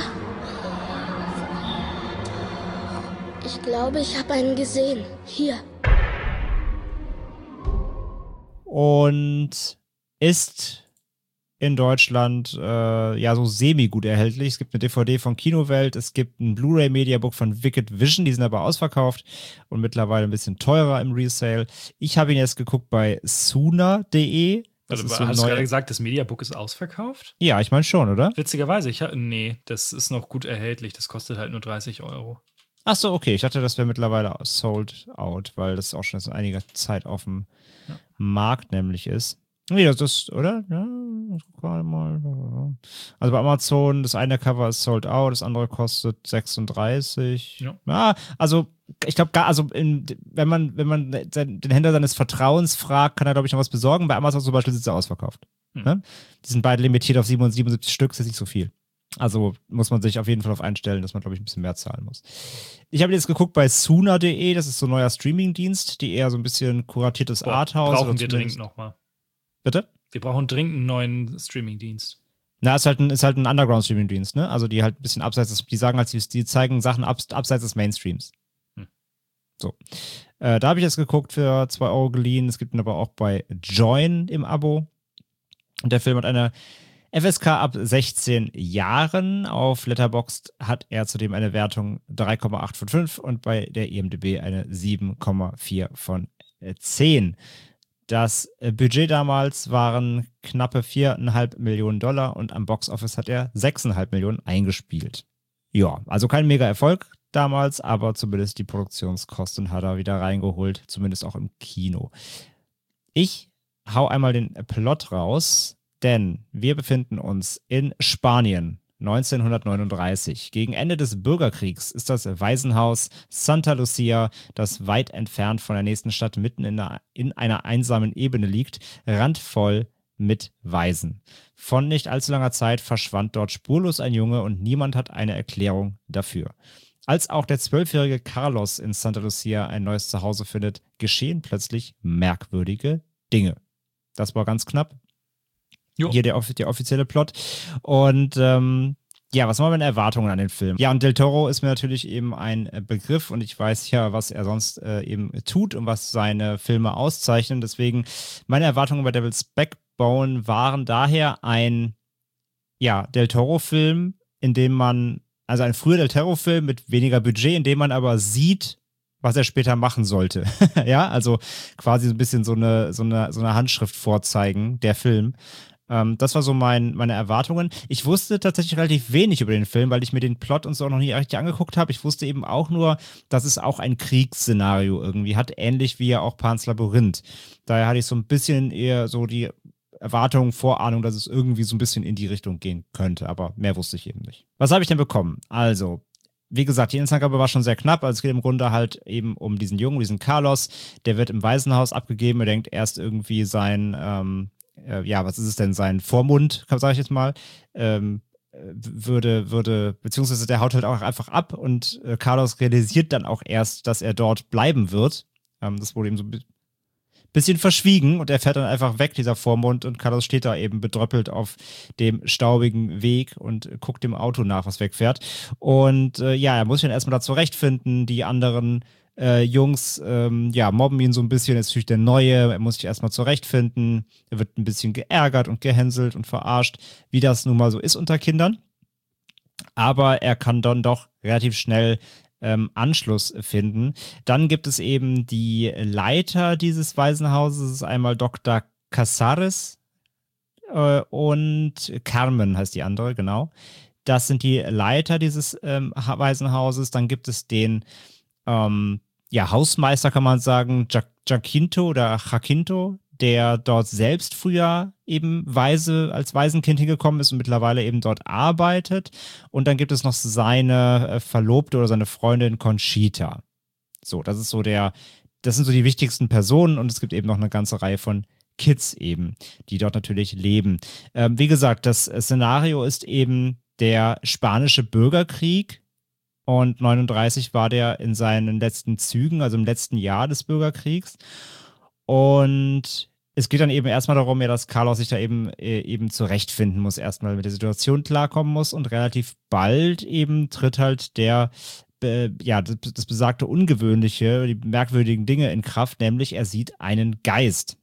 Ich glaube, ich habe einen gesehen. Hier. Und ist in Deutschland äh, ja so semi-gut erhältlich. Es gibt eine D V D von Kinowelt, es gibt ein Blu-ray-Mediabook von Wicked Vision, die sind aber ausverkauft und mittlerweile ein bisschen teurer im Resale. Ich habe ihn jetzt geguckt bei Suna punkt de. Das Also, ist so hast du neu- gerade gesagt, das Mediabook ist ausverkauft? Ja, ich meine schon, oder? Witzigerweise, ich ha- nee, das ist noch gut erhältlich. Das kostet halt nur dreißig Euro. Ach so, okay. Ich dachte, das wäre mittlerweile sold out, weil das auch schon seit einiger Zeit auf dem Ja. Markt nämlich ist. Nee, das ist, oder? Ja, ich guck gerade mal. Also bei Amazon, das eine Cover ist sold out, das andere kostet sechsunddreißig. Ja. Ja, also ich glaube, also in, wenn man, wenn man den Händler seines Vertrauens fragt, kann er, glaube ich, noch was besorgen. Bei Amazon zum Beispiel sind sie ausverkauft. Hm. Ne? Die sind beide limitiert auf siebenundsiebzig Stück, das ist nicht so viel. Also muss man sich auf jeden Fall darauf einstellen, dass man, glaube ich, ein bisschen mehr zahlen muss. Ich habe jetzt geguckt bei Suna punkt de, das ist so ein neuer Streamingdienst, die eher so ein bisschen kuratiertes Boah, Arthouse. brauchen oder wir zumindest- dringend nochmal. Bitte? Wir brauchen dringend einen neuen Streamingdienst. Na, ist halt ein, ist halt ein Underground-Streaming-Dienst, ne? Also die halt ein bisschen abseits des, die sagen halt, die, die zeigen Sachen ab, abseits des Mainstreams. Hm. So. Äh, da habe ich jetzt geguckt, für zwei Euro geliehen. Es gibt ihn aber auch bei Join im Abo. Und der Film hat eine F S K ab sechzehn Jahren. Auf Letterboxd hat er zudem eine Wertung drei Komma acht von fünf und bei der I M D B eine sieben Komma vier von zehn. Das äh, Budget damals waren knappe vier Komma fünf Millionen Dollar und am Boxoffice hat er sechs Komma fünf Millionen eingespielt. Ja, also kein Mega-Erfolg damals, aber zumindest die Produktionskosten hat er wieder reingeholt, zumindest auch im Kino. Ich hau einmal den Plot raus, denn wir befinden uns in Spanien neunzehnhundertneununddreißig. Gegen Ende des Bürgerkriegs ist das Waisenhaus Santa Lucia, das weit entfernt von der nächsten Stadt mitten in einer, in einer einsamen Ebene liegt, randvoll mit Waisen. Von nicht allzu langer Zeit verschwand dort spurlos ein Junge und niemand hat eine Erklärung dafür. Als auch der zwölfjährige Carlos in Santa Lucia ein neues Zuhause findet, geschehen plötzlich merkwürdige Dinge. Das war ganz knapp. Jo. Hier der, der offizielle Plot. Und ähm, ja, was haben wir mit Erwartungen an den Film? Ja, und Del Toro ist mir natürlich eben ein Begriff und ich weiß ja, was er sonst äh, eben tut und was seine Filme auszeichnen. Deswegen, meine Erwartungen bei Devil's Backbone waren daher ein, ja, Del Toro-Film, in dem man, also ein früher Del Toro-Film mit weniger Budget, in dem man aber sieht, was er später machen sollte. Ja, also quasi so ein bisschen so eine, so eine, so eine Handschrift vorzeigen, der Film. Ähm, das war so mein, meine Erwartungen. Ich wusste tatsächlich relativ wenig über den Film, weil ich mir den Plot und so auch noch nie richtig angeguckt habe. Ich wusste eben auch nur, dass es auch ein Kriegsszenario irgendwie hat, ähnlich wie ja auch Pan's Labyrinth. Daher hatte ich so ein bisschen eher so die Erwartung, Vorahnung, dass es irgendwie so ein bisschen in die Richtung gehen könnte, aber mehr wusste ich eben nicht. Was habe ich denn bekommen? Also, wie gesagt, die Inhaltsangabe war schon sehr knapp, also es geht im Grunde halt eben um diesen Jungen, diesen Carlos, der wird im Waisenhaus abgegeben, er denkt erst irgendwie sein, ähm, äh, ja, was ist es denn, sein Vormund, sage ich jetzt mal, ähm, würde, würde, beziehungsweise der haut halt auch einfach ab und äh, Carlos realisiert dann auch erst, dass er dort bleiben wird. Ähm, das wurde ihm so ein bisschen verschwiegen und er fährt dann einfach weg, dieser Vormund, und Carlos steht da eben bedröppelt auf dem staubigen Weg und guckt dem Auto nach, was wegfährt. Und äh, ja, er muss sich dann erstmal da zurechtfinden. Die anderen äh, Jungs ähm, ja, mobben ihn so ein bisschen, jetzt natürlich der Neue, er muss sich erstmal zurechtfinden. Er wird ein bisschen geärgert und gehänselt und verarscht, wie das nun mal so ist unter Kindern. Aber er kann dann doch relativ schnell Ähm, Anschluss finden. Dann gibt es eben die Leiter dieses Waisenhauses, das ist einmal Doktor Casares äh, und Carmen heißt die andere, genau. Das sind die Leiter dieses ähm, Waisenhauses. Dann gibt es den ähm, ja, Hausmeister, kann man sagen, Jacinto oder Jacinto, der dort selbst früher eben Waise, als Waisenkind hingekommen ist und mittlerweile eben dort arbeitet. Und dann gibt es noch seine äh, Verlobte oder seine Freundin Conchita. So, das ist so der, das sind so die wichtigsten Personen und es gibt eben noch eine ganze Reihe von Kids eben, die dort natürlich leben. Ähm, wie gesagt, das Szenario ist eben der spanische Bürgerkrieg. Und neununddreißig war der in seinen letzten Zügen, also im letzten Jahr des Bürgerkriegs. Und es geht dann eben erstmal darum, ja, dass Carlos sich da eben, äh, eben zurechtfinden muss, erstmal mit der Situation klarkommen muss und relativ bald eben tritt halt der, äh, ja, das, das besagte Ungewöhnliche, die merkwürdigen Dinge in Kraft, nämlich er sieht einen Geist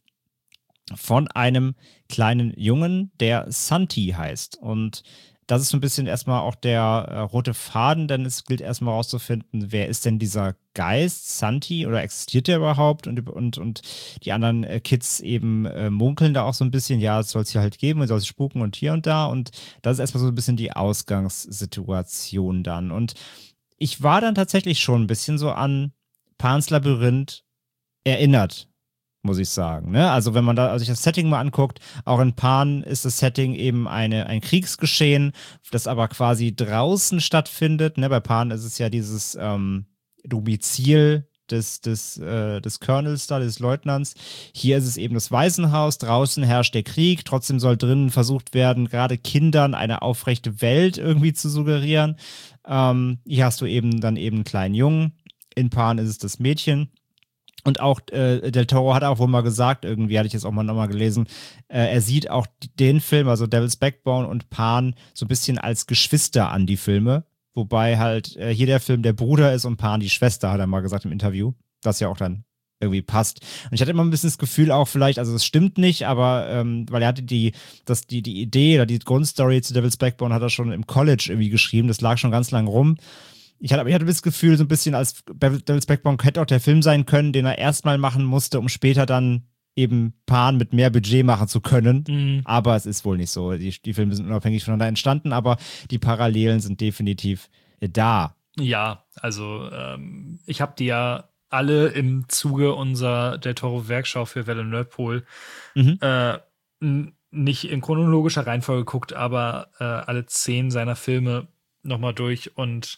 von einem kleinen Jungen, der Santi heißt. Und das ist so ein bisschen erstmal auch der äh, rote Faden, denn es gilt erstmal herauszufinden, wer ist denn dieser Geist, Santi, oder existiert der überhaupt? Und, und, und die anderen äh, Kids eben äh, munkeln da auch so ein bisschen, ja, es soll es hier halt geben, es soll es spuken und hier und da. Und das ist erstmal so ein bisschen die Ausgangssituation dann. Und ich war dann tatsächlich schon ein bisschen so an Pan's Labyrinth erinnert, muss ich sagen. Ne? Also wenn man da sich das Setting mal anguckt, auch in Pan ist das Setting eben eine, ein Kriegsgeschehen, das aber quasi draußen stattfindet. Ne? Bei Pan ist es ja dieses ähm, Domizil des, des, äh, des Colonels da, des Leutnants. Hier ist es eben das Waisenhaus, draußen herrscht der Krieg, trotzdem soll drinnen versucht werden, gerade Kindern eine aufrechte Welt irgendwie zu suggerieren. Ähm, hier hast du eben dann eben einen kleinen Jungen. In Pan ist es das Mädchen. Und auch äh, Del Toro hat auch wohl mal gesagt, irgendwie hatte ich jetzt auch mal nochmal gelesen, äh, er sieht auch den Film, also Devil's Backbone und Pan, so ein bisschen als Geschwister an, die Filme. Wobei halt äh, hier der Film der Bruder ist und Pan die Schwester, hat er mal gesagt im Interview. Das ja auch dann irgendwie passt. Und ich hatte immer ein bisschen das Gefühl auch vielleicht, also es stimmt nicht, aber ähm, weil er hatte die, das, die, die Idee oder die Grundstory zu Devil's Backbone hat er schon im College irgendwie geschrieben, das lag schon ganz lang rum. Ich hatte, ich hatte das Gefühl, so ein bisschen, als Devil's Backbone hätte auch der Film sein können, den er erstmal machen musste, um später dann eben Pan mit mehr Budget machen zu können. Mhm. Aber es ist wohl nicht so. Die, die Filme sind unabhängig voneinander entstanden, aber die Parallelen sind definitiv da. Ja, also ähm, ich habe die ja alle im Zuge unserer Del Toro Werkschau für Welle Nerdpol mhm. äh, n- nicht in chronologischer Reihenfolge geguckt, aber äh, alle zehn seiner Filme nochmal durch und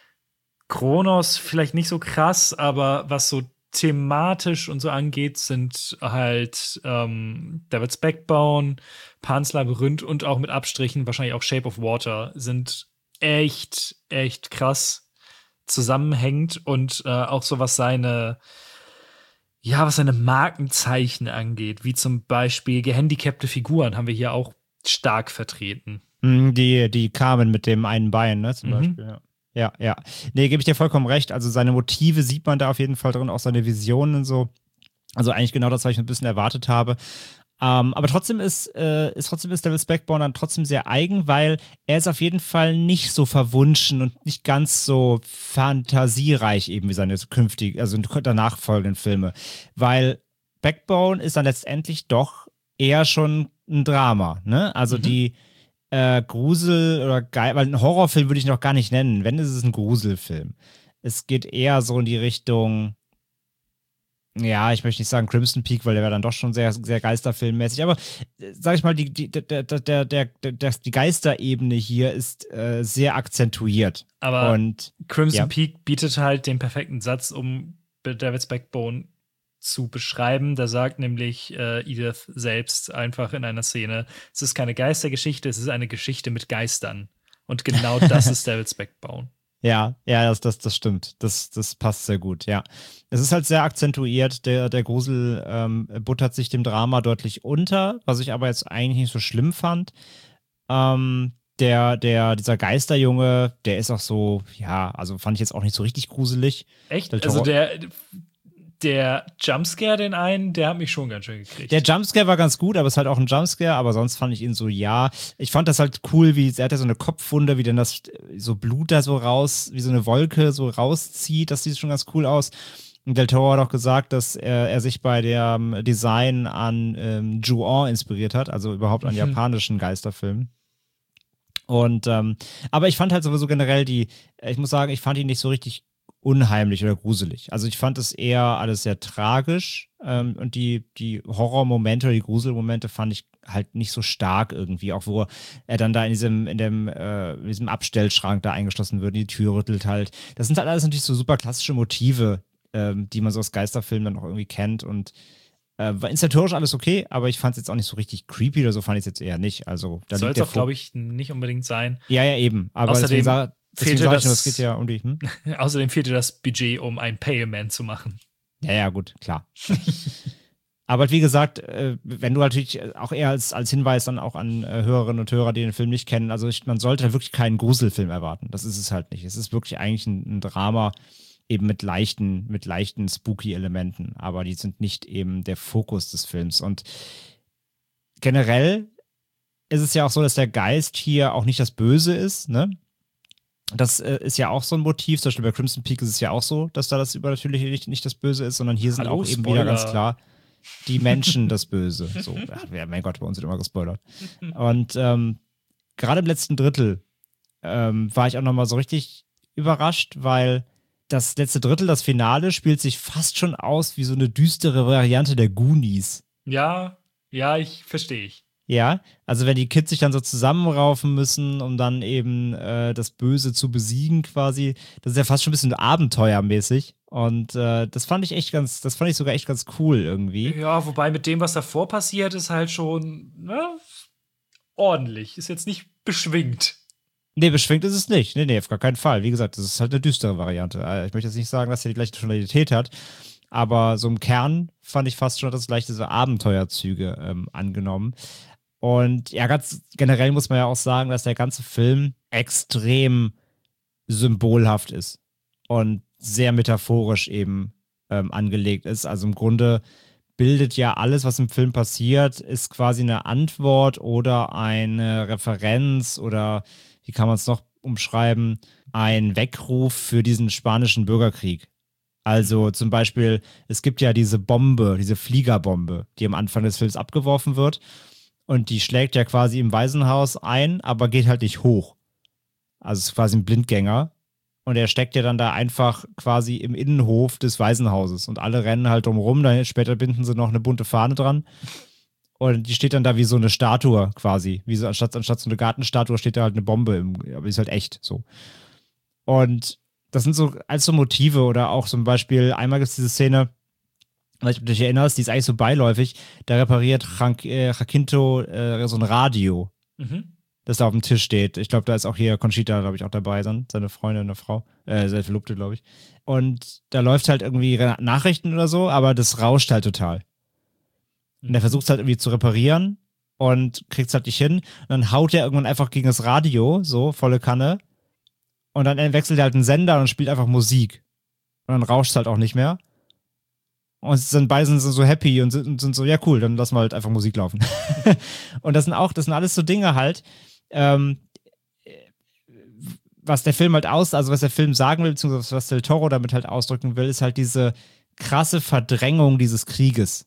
Kronos vielleicht nicht so krass, aber was so thematisch und so angeht, sind halt ähm, Devil's Backbone, Pan's Labyrinth und auch mit Abstrichen wahrscheinlich auch Shape of Water sind echt, echt krass zusammenhängend und äh, auch so was seine ja, was seine Markenzeichen angeht, wie zum Beispiel gehandicapte Figuren, haben wir hier auch stark vertreten. Die, die Carmen mit dem einen Bein, ne, zum Mhm. Beispiel, ja. Ja, ja. Nee, gebe ich dir vollkommen recht. Also seine Motive sieht man da auf jeden Fall drin, auch seine Visionen und so. Also eigentlich genau das, was ich ein bisschen erwartet habe. Ähm, aber trotzdem ist, äh, ist trotzdem ist Devil's Backbone dann trotzdem sehr eigen, weil er ist auf jeden Fall nicht so verwunschen und nicht ganz so fantasiereich eben wie seine künftigen, also danach folgenden Filme. Weil Backbone ist dann letztendlich doch eher schon ein Drama, ne? Also Mhm. die äh, Grusel oder geil, weil einen Horrorfilm würde ich noch gar nicht nennen. Wenn, ist es ein Gruselfilm. Es geht eher so in die Richtung, ja, ich möchte nicht sagen Crimson Peak, weil der wäre dann doch schon sehr, sehr geisterfilmmäßig, aber äh, sag ich mal, die, die, der, der, der, der, der, die Geisterebene hier ist äh, sehr akzentuiert. Aber Und Crimson ja. Peak bietet halt den perfekten Satz, um Devil's Backbone zu beschreiben. Da sagt nämlich äh, Edith selbst einfach in einer Szene, es ist keine Geistergeschichte, es ist eine Geschichte mit Geistern. Und genau das ist Devil's Backbone. Ja, ja, das, das, das stimmt. Das, das passt sehr gut, ja. Es ist halt sehr akzentuiert. Der, der Grusel ähm, buttert sich dem Drama deutlich unter, was ich aber jetzt eigentlich nicht so schlimm fand. Ähm, der, der, dieser Geisterjunge, der ist auch so, ja, also fand ich jetzt auch nicht so richtig gruselig. Echt? Der Also Terror- der, der Jumpscare, den einen, der hat mich schon ganz schön gekriegt. Der Jumpscare war ganz gut, aber es ist halt auch ein Jumpscare, aber sonst fand ich ihn so, ja. Ich fand das halt cool, wie, er hat ja so eine Kopfwunde, wie denn das so Blut da so raus, wie so eine Wolke so rauszieht, das sieht schon ganz cool aus. Und Del Toro hat auch gesagt, dass er, er sich bei dem Design an ähm, Ju-On inspiriert hat, also überhaupt an Mhm. japanischen Geisterfilmen. Und, ähm, aber ich fand halt sowieso generell die, ich muss sagen, ich fand ihn nicht so richtig unheimlich oder gruselig. Also ich fand es eher alles sehr tragisch ähm, und die, die Horrormomente oder die Gruselmomente fand ich halt nicht so stark irgendwie, auch wo er dann da in diesem, in dem, äh, in diesem Abstellschrank da eingeschlossen wird, die Tür rüttelt halt. Das sind halt alles natürlich so super klassische Motive, ähm, die man so aus Geisterfilmen dann auch irgendwie kennt und äh, war inszenatorisch alles okay, aber ich fand es jetzt auch nicht so richtig creepy oder so, fand ich es jetzt eher nicht. Also da soll liegt es der auch, glaube ich, nicht unbedingt sein. Ja, ja, eben. Aber Außerdem deswegen sag, deswegen fehlte sag ich nur, das- es geht ja um die, hm? Außerdem fehlte das Budget, um einen Pale Man zu machen. Ja, ja, gut, klar. Aber wie gesagt, äh, wenn du natürlich auch eher als, als Hinweis dann auch an äh, Hörerinnen und Hörer, die den Film nicht kennen, also ich, man sollte wirklich keinen Gruselfilm erwarten. Das ist es halt nicht. Es ist wirklich eigentlich ein, ein Drama, eben mit leichten, mit leichten spooky-Elementen, aber die sind nicht eben der Fokus des Films. Und generell ist es ja auch so, dass der Geist hier auch nicht das Böse ist, ne? Das äh, ist ja auch so ein Motiv, zum Beispiel bei Crimson Peak ist es ja auch so, dass da das Übernatürliche nicht, nicht das Böse ist, sondern hier sind Hallo, auch eben Spoiler. wieder ganz klar die Menschen das Böse. So, ach, ja, mein Gott, bei uns wird immer gespoilert. Und ähm, gerade im letzten Drittel ähm, war ich auch nochmal so richtig überrascht, weil das letzte Drittel, das Finale, spielt sich fast schon aus wie so eine düstere Variante der Goonies. Ja, ja, ich verstehe ich. Ja, also wenn die Kids sich dann so zusammenraufen müssen, um dann eben äh, das Böse zu besiegen quasi, das ist ja fast schon ein bisschen abenteuermäßig. Und äh, das fand ich echt ganz, das fand ich sogar echt ganz cool irgendwie. Ja, wobei mit dem, was davor passiert, ist halt schon ne, ordentlich. Ist jetzt nicht beschwingt. Nee, beschwingt ist es nicht. Nee, nee, auf gar keinen Fall. Wie gesagt, das ist halt eine düstere Variante. Äh, Ich möchte jetzt nicht sagen, dass er die gleiche Tonalität hat, aber so im Kern fand ich fast schon das leichte so Abenteuerzüge ähm, angenommen. Und ja, ganz generell muss man ja auch sagen, dass der ganze Film extrem symbolhaft ist und sehr metaphorisch eben ähm, angelegt ist. Also im Grunde bildet ja alles, was im Film passiert, ist quasi eine Antwort oder eine Referenz oder wie kann man es noch umschreiben, ein Weckruf für diesen spanischen Bürgerkrieg. Also zum Beispiel, es gibt ja diese Bombe, diese Fliegerbombe, die am Anfang des Films abgeworfen wird. Und die schlägt ja quasi im Waisenhaus ein, aber geht halt nicht hoch. Also es ist quasi ein Blindgänger. Und er steckt ja dann da einfach quasi im Innenhof des Waisenhauses. Und alle rennen halt drumrum. Dann später binden sie noch eine bunte Fahne dran. Und die steht dann da wie so eine Statue quasi. Wie so anstatt, anstatt so eine Gartenstatue steht da halt eine Bombe. Im, aber die ist halt echt so. Und das sind so als so Motive oder auch zum Beispiel, einmal gibt es diese Szene, weil ich dich erinnerst, die ist eigentlich so beiläufig, da repariert Jacinto äh, so ein Radio. Mhm. das da auf dem Tisch steht. Ich glaube, da ist auch hier Conchita, glaube ich, auch dabei, seine Freundin, eine Frau, äh, seine Verlobte, glaube ich. Und da läuft halt irgendwie Nachrichten oder so, aber das rauscht halt total. Und er versucht es halt irgendwie zu reparieren und kriegt es halt nicht hin. Und dann haut er irgendwann einfach gegen das Radio, so, volle Kanne. Und dann wechselt er halt einen Sender und spielt einfach Musik. Und dann rauscht es halt auch nicht mehr. Und sind beide sind so happy und sind, sind so, ja cool, dann lassen wir halt einfach Musik laufen. Und das sind auch, das sind alles so Dinge halt, ähm, was der Film halt aus, also was der Film sagen will, beziehungsweise was Del Toro damit halt ausdrücken will, ist halt diese krasse Verdrängung dieses Krieges.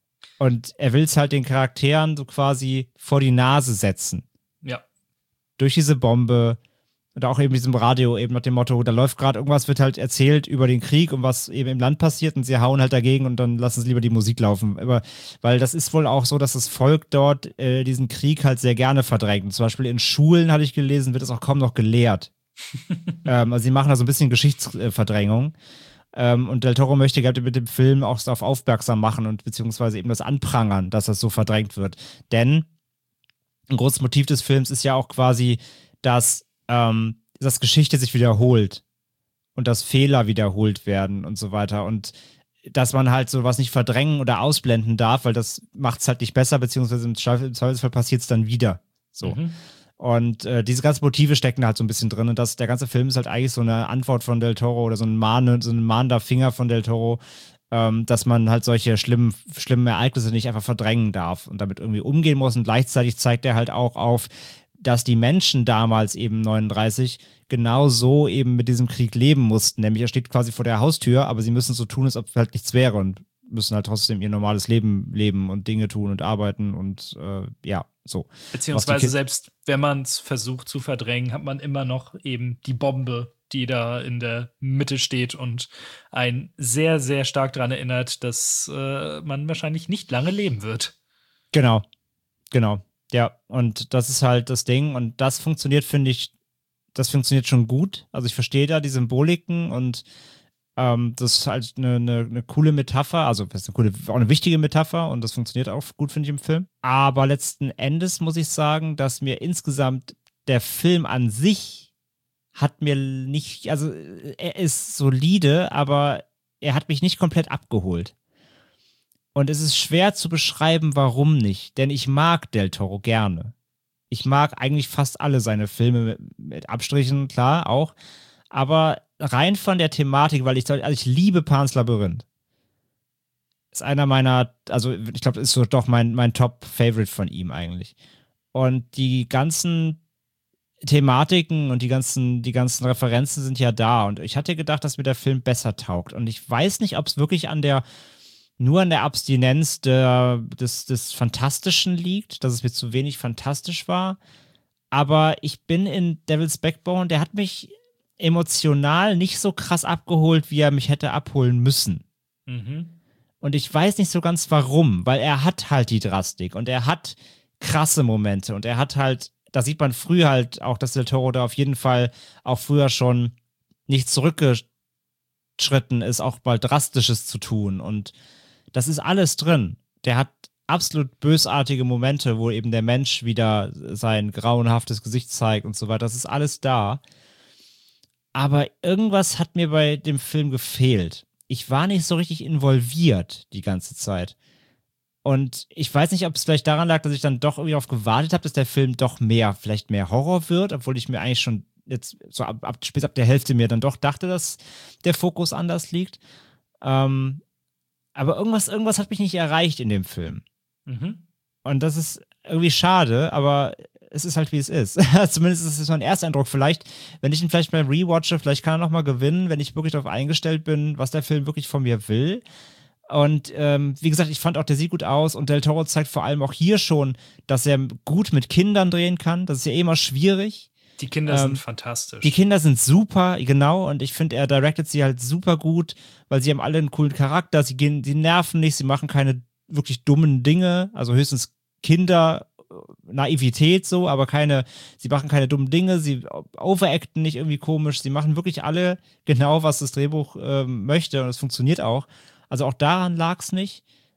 Und er will es halt den Charakteren so quasi vor die Nase setzen. Ja. Durch diese Bombe und auch eben diesem Radio, eben nach dem Motto, da läuft gerade irgendwas, wird halt erzählt über den Krieg und was eben im Land passiert und sie hauen halt dagegen und dann lassen sie lieber die Musik laufen. Aber, weil das ist wohl auch so, dass das Volk dort äh, diesen Krieg halt sehr gerne verdrängt. Und zum Beispiel in Schulen, hatte ich gelesen, wird es auch kaum noch gelehrt. ähm, also sie machen da so ein bisschen Geschichtsverdrängung. Ähm, und Del Toro möchte gerade mit dem Film auch darauf aufmerksam machen und beziehungsweise eben das anprangern, dass das so verdrängt wird. Denn ein großes Motiv des Films ist ja auch quasi, dass ähm, dass Geschichte sich wiederholt und dass Fehler wiederholt werden und so weiter und dass man halt sowas nicht verdrängen oder ausblenden darf, weil das macht es halt nicht besser, beziehungsweise im Zweifelsfall passiert es dann wieder. So. Mhm. Und äh, diese ganzen Motive stecken da halt so ein bisschen drin und das, der ganze Film ist halt eigentlich so eine Antwort von Del Toro oder so ein, Mahne, so ein mahnender Finger von Del Toro, ähm, dass man halt solche schlimmen, schlimmen Ereignisse nicht einfach verdrängen darf und damit irgendwie umgehen muss und gleichzeitig zeigt er halt auch auf, dass die Menschen damals eben neununddreißig genau so eben mit diesem Krieg leben mussten. Nämlich er steht quasi vor der Haustür, aber sie müssen so tun, als ob halt nichts wäre und müssen halt trotzdem ihr normales Leben leben und Dinge tun und arbeiten und äh, ja, so. Beziehungsweise selbst wenn man es versucht zu verdrängen, hat man immer noch eben die Bombe, die da in der Mitte steht und einen sehr, sehr stark daran erinnert, dass äh, man wahrscheinlich nicht lange leben wird. Genau, genau. Ja, und das ist halt das Ding und das funktioniert, finde ich, das funktioniert schon gut. Also ich verstehe da die Symboliken und ähm, das ist halt eine, eine, eine coole Metapher, also das ist eine coole, auch eine wichtige Metapher und das funktioniert auch gut, finde ich, im Film. Aber letzten Endes muss ich sagen, dass mir insgesamt der Film an sich hat mir nicht, also er ist solide, aber er hat mich nicht komplett abgeholt. Und es ist schwer zu beschreiben, warum nicht. Denn ich mag Del Toro gerne. Ich mag eigentlich fast alle seine Filme mit, mit Abstrichen, klar, auch. Aber rein von der Thematik, weil ich, also ich liebe Pan's Labyrinth. Ist einer meiner, also ich glaube, ist so doch mein, mein Top-Favorite von ihm eigentlich. Und die ganzen Thematiken und die ganzen, die ganzen Referenzen sind ja da. Und ich hatte gedacht, dass mir der Film besser taugt. Und ich weiß nicht, ob es wirklich an der nur an der Abstinenz der, des, des Fantastischen liegt, dass es mir zu wenig fantastisch war. Aber ich bin in Devil's Backbone, der hat mich emotional nicht so krass abgeholt, wie er mich hätte abholen müssen. Mhm. Und ich weiß nicht so ganz warum, weil er hat halt die Drastik und er hat krasse Momente und er hat halt, da sieht man früh halt auch, dass Del Toro da auf jeden Fall auch früher schon nicht zurückgeschritten ist, auch mal Drastisches zu tun und das ist alles drin. Der hat absolut bösartige Momente, wo eben der Mensch wieder sein grauenhaftes Gesicht zeigt und so weiter. Das ist alles da. Aber irgendwas hat mir bei dem Film gefehlt. Ich war nicht so richtig involviert die ganze Zeit. Und ich weiß nicht, ob es vielleicht daran lag, dass ich dann doch irgendwie darauf gewartet habe, dass der Film doch mehr, vielleicht mehr Horror wird, obwohl ich mir eigentlich schon jetzt so ab, ab, später ab der Hälfte mir dann doch dachte, dass der Fokus anders liegt. Ähm, Aber irgendwas, irgendwas hat mich nicht erreicht in dem Film. Mhm. Und das ist irgendwie schade, aber es ist halt, wie es ist. Zumindest ist es mein Ersteindruck. Vielleicht, wenn ich ihn vielleicht mal rewatche, vielleicht kann er nochmal gewinnen, wenn ich wirklich darauf eingestellt bin, was der Film wirklich von mir will. Und ähm, wie gesagt, ich fand auch, der sieht gut aus und Del Toro zeigt vor allem auch hier schon, dass er gut mit Kindern drehen kann. Das ist ja eh immer schwierig. Die Kinder ähm, sind fantastisch. Die Kinder sind super, genau. Und ich finde, er directed sie halt super gut, weil sie haben alle einen coolen Charakter. Sie gehen, sie nerven nicht, sie machen keine wirklich dummen Dinge. Also höchstens Kinder, Naivität so, aber keine, sie machen keine dummen Dinge. Sie overacten nicht irgendwie komisch. Sie machen wirklich alle genau, was das Drehbuch äh, möchte und es funktioniert auch. Also auch daran lag es nicht.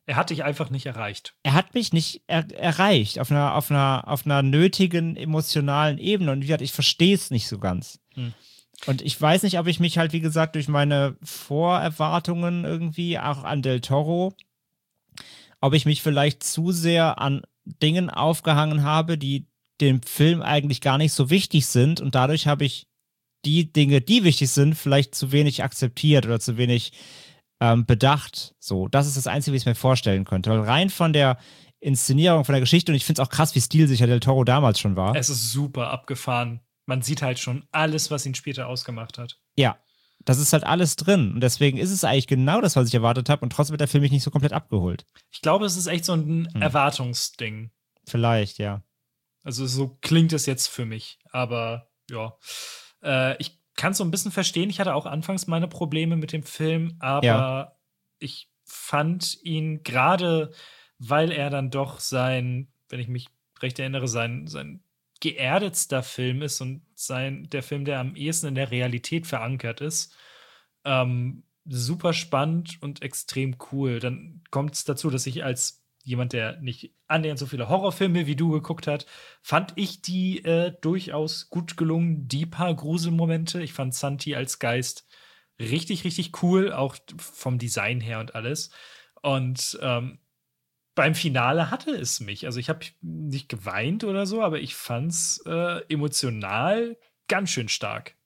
Er hat dich einfach nicht erreicht. Er hat mich nicht er erreicht auf einer, auf, einer, auf einer nötigen emotionalen Ebene. Und wie gesagt, ich verstehe es nicht so ganz. Hm. Und ich weiß nicht, ob ich mich halt, wie gesagt, durch meine Vorerwartungen irgendwie auch an Del Toro, ob ich mich vielleicht zu sehr an Dingen aufgehangen habe, die dem Film eigentlich gar nicht so wichtig sind. Und dadurch habe ich die Dinge, die wichtig sind, vielleicht zu wenig akzeptiert oder zu wenig ähm, bedacht. So, das ist das Einzige, wie ich es mir vorstellen könnte. Weil rein von der Inszenierung, von der Geschichte, und ich finde es auch krass, wie stilsicher Del Toro damals schon war. Es ist super abgefahren. Man sieht halt schon alles, was ihn später ausgemacht hat. Ja, das ist halt alles drin. Und deswegen ist es eigentlich genau das, was ich erwartet habe. Und trotzdem wird der Film mich nicht so komplett abgeholt. Ich glaube, es ist echt so ein hm. Erwartungsding. Vielleicht, ja. Also so klingt es jetzt für mich. Aber ja, äh, ich kann es so ein bisschen verstehen. Ich hatte auch anfangs meine Probleme mit dem Film. Aber ja. ich fand ihn gerade, weil er dann doch sein, wenn ich mich recht erinnere, sein, sein geerdetster Film ist und sein, der Film, der am ehesten in der Realität verankert ist. Ähm, super spannend und extrem cool. Dann kommt es dazu, dass ich als jemand, der nicht annähernd so viele Horrorfilme wie du geguckt hat, fand ich die äh, durchaus gut gelungen. Die paar Gruselmomente. Ich fand Santi als Geist richtig, richtig cool, auch vom Design her und alles. Und ähm, beim Finale hatte es mich. Also ich habe nicht geweint oder so, aber ich fand's äh, emotional ganz schön stark.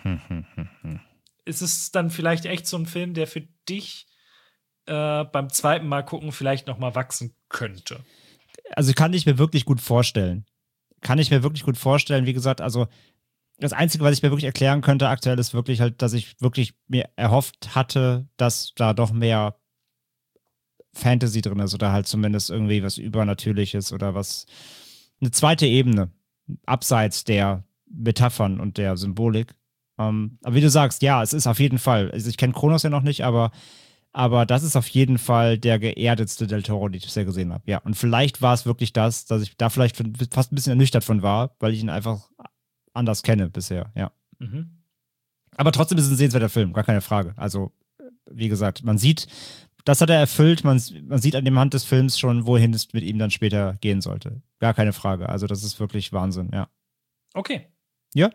Ist es dann vielleicht echt so ein Film, der für dich äh, beim zweiten Mal gucken vielleicht noch mal wachsen könnte? Also kann ich mir wirklich gut vorstellen. Kann ich mir wirklich gut vorstellen. Wie gesagt, also das Einzige, was ich mir wirklich erklären könnte aktuell, ist wirklich halt, dass ich wirklich mir erhofft hatte, dass da doch mehr Fantasy drin ist oder halt zumindest irgendwie was Übernatürliches oder was, eine zweite Ebene, abseits der Metaphern und der Symbolik. Um, aber wie du sagst, ja, es ist auf jeden Fall, also ich kenne Kronos ja noch nicht, aber, aber das ist auf jeden Fall der geerdetste Del Toro, den ich bisher gesehen habe. Ja, und vielleicht war es wirklich das, dass ich da vielleicht fast ein bisschen ernüchtert von war, weil ich ihn einfach anders kenne bisher, ja. Mhm. Aber trotzdem ist es ein sehenswerter Film, gar keine Frage. Also, wie gesagt, man sieht, das hat er erfüllt. Man, man sieht an dem Hand des Films schon, wohin es mit ihm dann später gehen sollte. Gar keine Frage. Also das ist wirklich Wahnsinn, ja. Okay. Ja.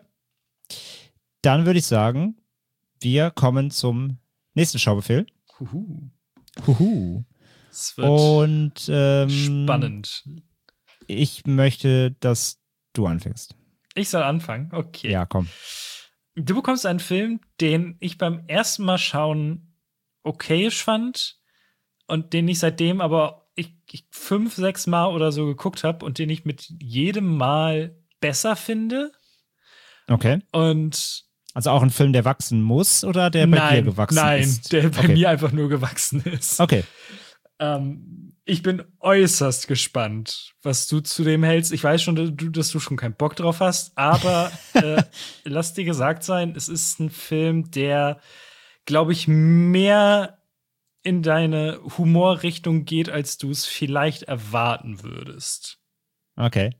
Dann würde ich sagen, wir kommen zum nächsten Schaubefehl. Huhu. Huhu. Es wird Und ähm, spannend. Ich möchte, dass du anfängst. Ich soll anfangen? Okay. Ja, komm. Du bekommst einen Film, den ich beim ersten Mal schauen okayisch fand und den ich seitdem aber ich, ich fünf, sechs Mal oder so geguckt habe und den ich mit jedem Mal besser finde. Okay. Und also auch ein Film, der wachsen muss oder der bei nein, dir gewachsen nein, ist? Nein, der bei okay. mir einfach nur gewachsen ist. Okay. Ähm, ich bin äußerst gespannt, was du zu dem hältst. Ich weiß schon, dass du, dass du schon keinen Bock drauf hast, aber äh, lass dir gesagt sein, es ist ein Film, der, glaube ich, mehr in deine Humorrichtung geht, als du es vielleicht erwarten würdest. Okay.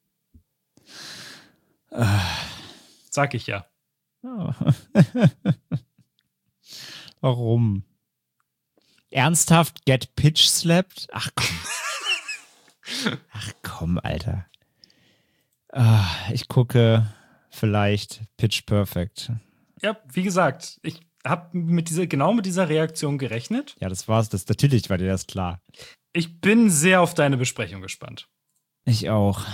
Sag ich ja. Oh. Warum? Ernsthaft Get Pitch Slapped? Ach komm. Ach komm, Alter. Ah, ich gucke vielleicht Pitch Perfect. Ja, wie gesagt, ich habe mit dieser, genau mit dieser Reaktion gerechnet. Ja, das war's. Das, natürlich war dir das klar. Ich bin sehr auf deine Besprechung gespannt. Ich auch.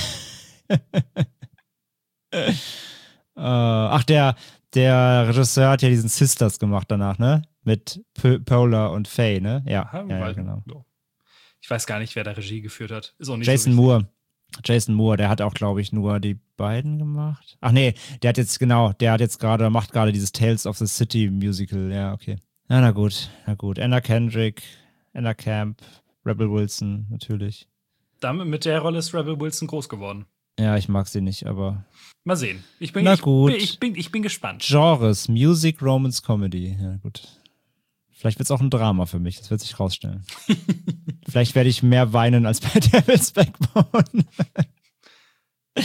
äh, ach, der, der Regisseur hat ja diesen Sisters gemacht danach, ne? Mit P- Paula und Faye, ne? Ja, Aha, ja, ja weil, genau. Ich weiß gar nicht, wer da Regie geführt hat. Ist auch nicht Jason so Moore. Jason Moore, der hat auch, glaube ich, nur die beiden gemacht. Ach nee, der hat jetzt, genau, der hat jetzt gerade, macht gerade dieses Tales of the City Musical. Ja, okay. Ja, na gut, na gut. Anna Kendrick, Anna Camp, Rebel Wilson, natürlich. Damit, mit der Rolle ist Rebel Wilson groß geworden. Ja, ich mag sie nicht, aber mal sehen. Ich bin, na ich, gut. Ich, ich, bin, ich bin gespannt. Genres, Music, Romance, Comedy. Ja, gut. Vielleicht wird es auch ein Drama für mich, das wird sich rausstellen. Vielleicht werde ich mehr weinen als bei Devil's Backbone.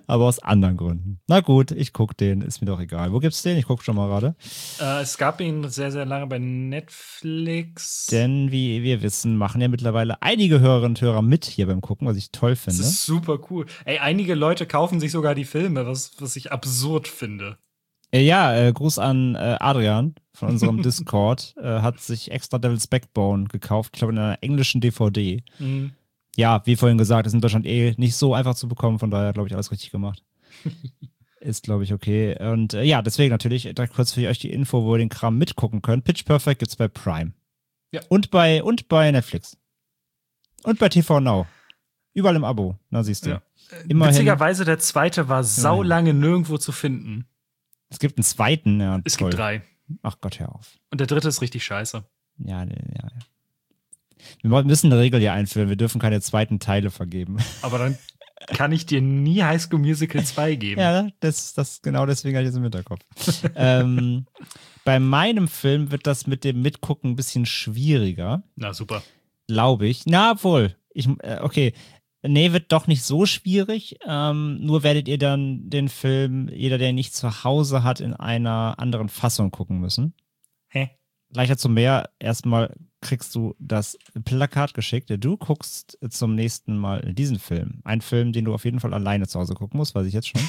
Aber aus anderen Gründen. Na gut, ich gucke den, ist mir doch egal. Wo gibt's den? Ich gucke schon mal gerade. Äh, es gab ihn sehr, sehr lange bei Netflix. Denn, wie wir wissen, machen ja mittlerweile einige Hörerinnen und Hörer mit hier beim Gucken, was ich toll finde. Das ist super cool. Ey, einige Leute kaufen sich sogar die Filme, was, was ich absurd finde. Äh, ja, äh, Gruß an äh, Adrian von unserem Discord. äh, hat sich extra Devil's Backbone gekauft, ich glaube in einer englischen D V D. Mhm. Ja, wie vorhin gesagt, ist in Deutschland eh nicht so einfach zu bekommen, von daher glaube ich alles richtig gemacht. Ist, glaube ich, okay. Und äh, ja, deswegen natürlich direkt kurz für euch die Info, wo ihr den Kram mitgucken könnt. Pitch Perfect gibt's bei Prime. Ja. Und bei, und bei Netflix. Und bei T V Now. Überall im Abo. Na, siehst du. Ja. Immerhin. Witzigerweise, der zweite war saulange nirgendwo zu finden. Es gibt einen zweiten, ja. Es toll. gibt drei. Ach Gott, hör auf. Und der dritte ist richtig scheiße. Ja, ja, ja. Wir müssen eine Regel hier einführen. Wir dürfen keine zweiten Teile vergeben. Aber dann kann ich dir nie High School Musical zwei geben. Ja, das, das genau deswegen hatte ich das im Hinterkopf. ähm, bei meinem Film wird das mit dem Mitgucken ein bisschen schwieriger. Na, super. Glaube ich. Na, wohl. Ich, äh, okay. Nee, wird doch nicht so schwierig. Ähm, nur werdet ihr dann den Film, jeder, der ihn nicht zu Hause hat, in einer anderen Fassung gucken müssen. Hä? Gleich dazu mehr. Erstmal kriegst du das Plakat geschickt. Du guckst zum nächsten Mal diesen Film. Ein Film, den du auf jeden Fall alleine zu Hause gucken musst, weiß ich jetzt schon.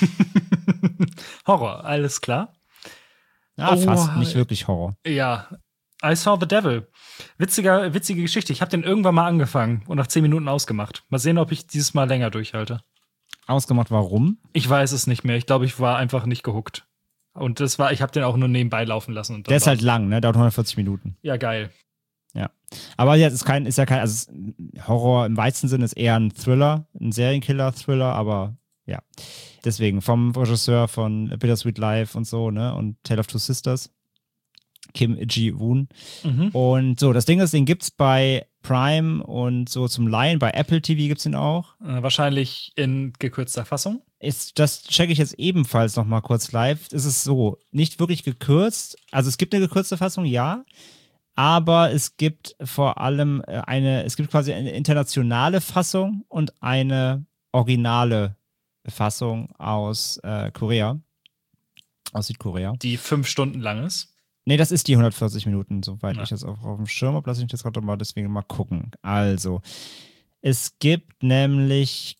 Horror, alles klar. Ah, Oh, fast. Nicht wirklich Horror. Ja, I Saw the Devil. Witziger, witzige Geschichte. Ich habe den irgendwann mal angefangen und nach zehn Minuten ausgemacht. Mal sehen, ob ich dieses Mal länger durchhalte. Ausgemacht, warum? Ich weiß es nicht mehr. Ich glaube, ich war einfach nicht gehuckt. Und das war, ich habe den auch nur nebenbei laufen lassen. Und Der ist halt lang, ne? Dauert hundertvierzig Minuten. Ja, geil. Ja. Aber jetzt ist kein, ist ja kein, also Horror im weitesten Sinne ist eher ein Thriller, ein Serienkiller-Thriller, aber ja. Deswegen vom Regisseur von Bittersweet Life und so, ne? Und Tale of Two Sisters. Kim Ji-woon. Mhm. Und so, das Ding ist, den gibt's bei Prime und so zum Leihen, bei Apple T V gibt's den auch. Äh, wahrscheinlich in gekürzter Fassung. Ist, das checke ich jetzt ebenfalls noch mal kurz live. Es ist so, nicht wirklich gekürzt. Also es gibt eine gekürzte Fassung, ja. Aber es gibt vor allem eine, es gibt quasi eine internationale Fassung und eine originale Fassung aus äh, Korea. Aus Südkorea. Die fünf Stunden lang ist. Nee, das ist die hundertvierzig Minuten, soweit Ja. ich das auch auf dem Schirm habe. Lass ich das gerade mal deswegen mal gucken. Also, es gibt nämlich,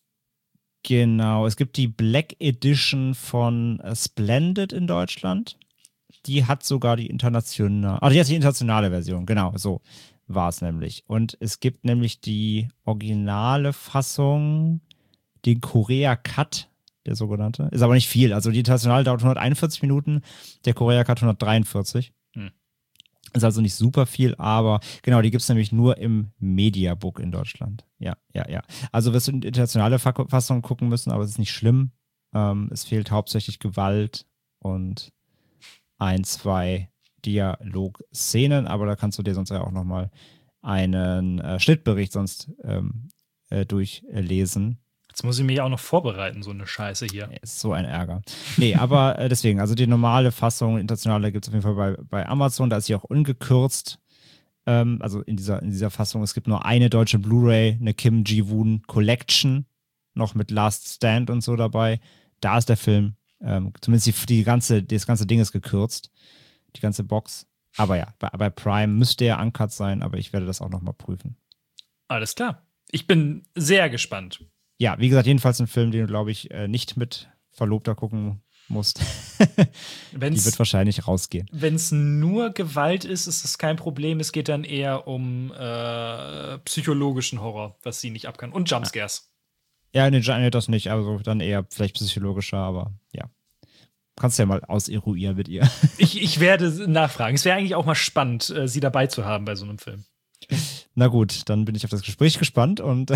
genau, es gibt die Black Edition von äh, Splendid in Deutschland. Die hat sogar die internationale, ah, die hat die internationale Version, genau, so war es nämlich. Und es gibt nämlich die originale Fassung, den Korea-Cut, der sogenannte. Ist aber nicht viel. Also die internationale dauert hunderteinundvierzig Minuten, der Korea-Cut hundertdreiundvierzig. Hm. Ist also nicht super viel, aber genau, die gibt es nämlich nur im Mediabook in Deutschland. Ja, ja, ja. Also wirst du in die internationale Fassung gucken müssen, aber es ist nicht schlimm. Ähm, es fehlt hauptsächlich Gewalt und ein, zwei Dialogszenen, aber da kannst du dir sonst ja auch nochmal einen äh, Schnittbericht sonst ähm, äh, durchlesen. Jetzt muss ich mich auch noch vorbereiten, so eine Scheiße hier. Ist so ein Ärger. Nee, aber äh, deswegen, also die normale Fassung, internationale, gibt es auf jeden Fall bei, bei Amazon, da ist sie auch ungekürzt. Ähm, also in dieser, in dieser Fassung, es gibt nur eine deutsche Blu-ray, eine Kim Ji-woon Collection, noch mit Last Stand und so dabei. Da ist der Film, ähm, zumindest die, die ganze, das ganze Ding ist gekürzt, die ganze Box. Aber ja, bei, bei Prime müsste er uncut sein, aber ich werde das auch nochmal prüfen. Alles klar. Ich bin sehr gespannt. Ja, wie gesagt, jedenfalls ein Film, den du, glaube ich, äh, nicht mit Verlobter gucken musst. Die wird wahrscheinlich rausgehen. Wenn es nur Gewalt ist, ist das kein Problem. Es geht dann eher um äh, psychologischen Horror, was sie nicht ab kann. Und Jumpscares. Ja, nee, nee, das nicht. Also dann eher vielleicht psychologischer, aber ja. Kannst ja mal auseruieren mit ihr. Ich, ich werde nachfragen. Es wäre eigentlich auch mal spannend, äh, sie dabei zu haben bei so einem Film. Na gut, dann bin ich auf das Gespräch gespannt und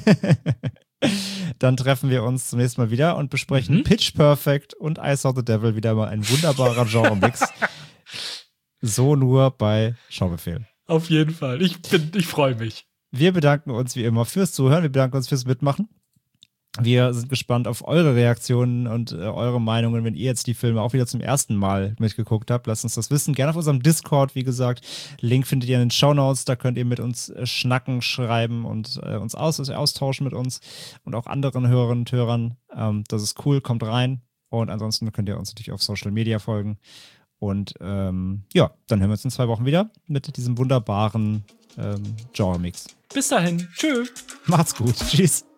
dann treffen wir uns zum nächsten Mal wieder und besprechen mhm. Pitch Perfect und I Saw the Devil, wieder mal ein wunderbarer Genre-Mix. So nur bei Schaubefehl. Auf jeden Fall. Ich, bin, ich freue mich. Wir bedanken uns wie immer fürs Zuhören. Wir bedanken uns fürs Mitmachen. Wir sind gespannt auf eure Reaktionen und äh, eure Meinungen, wenn ihr jetzt die Filme auch wieder zum ersten Mal mitgeguckt habt. Lasst uns das wissen. Gerne auf unserem Discord, wie gesagt. Link findet ihr in den Shownotes. Da könnt ihr mit uns äh, schnacken, schreiben und äh, uns aus, also austauschen mit uns und auch anderen Hörerinnen und Hörern. Ähm, das ist cool, kommt rein. Und ansonsten könnt ihr uns natürlich auf Social Media folgen. Und ähm, ja, dann hören wir uns in zwei Wochen wieder mit diesem wunderbaren ähm, Genre-Mix. Bis dahin. Tschüss. Macht's gut. Tschüss.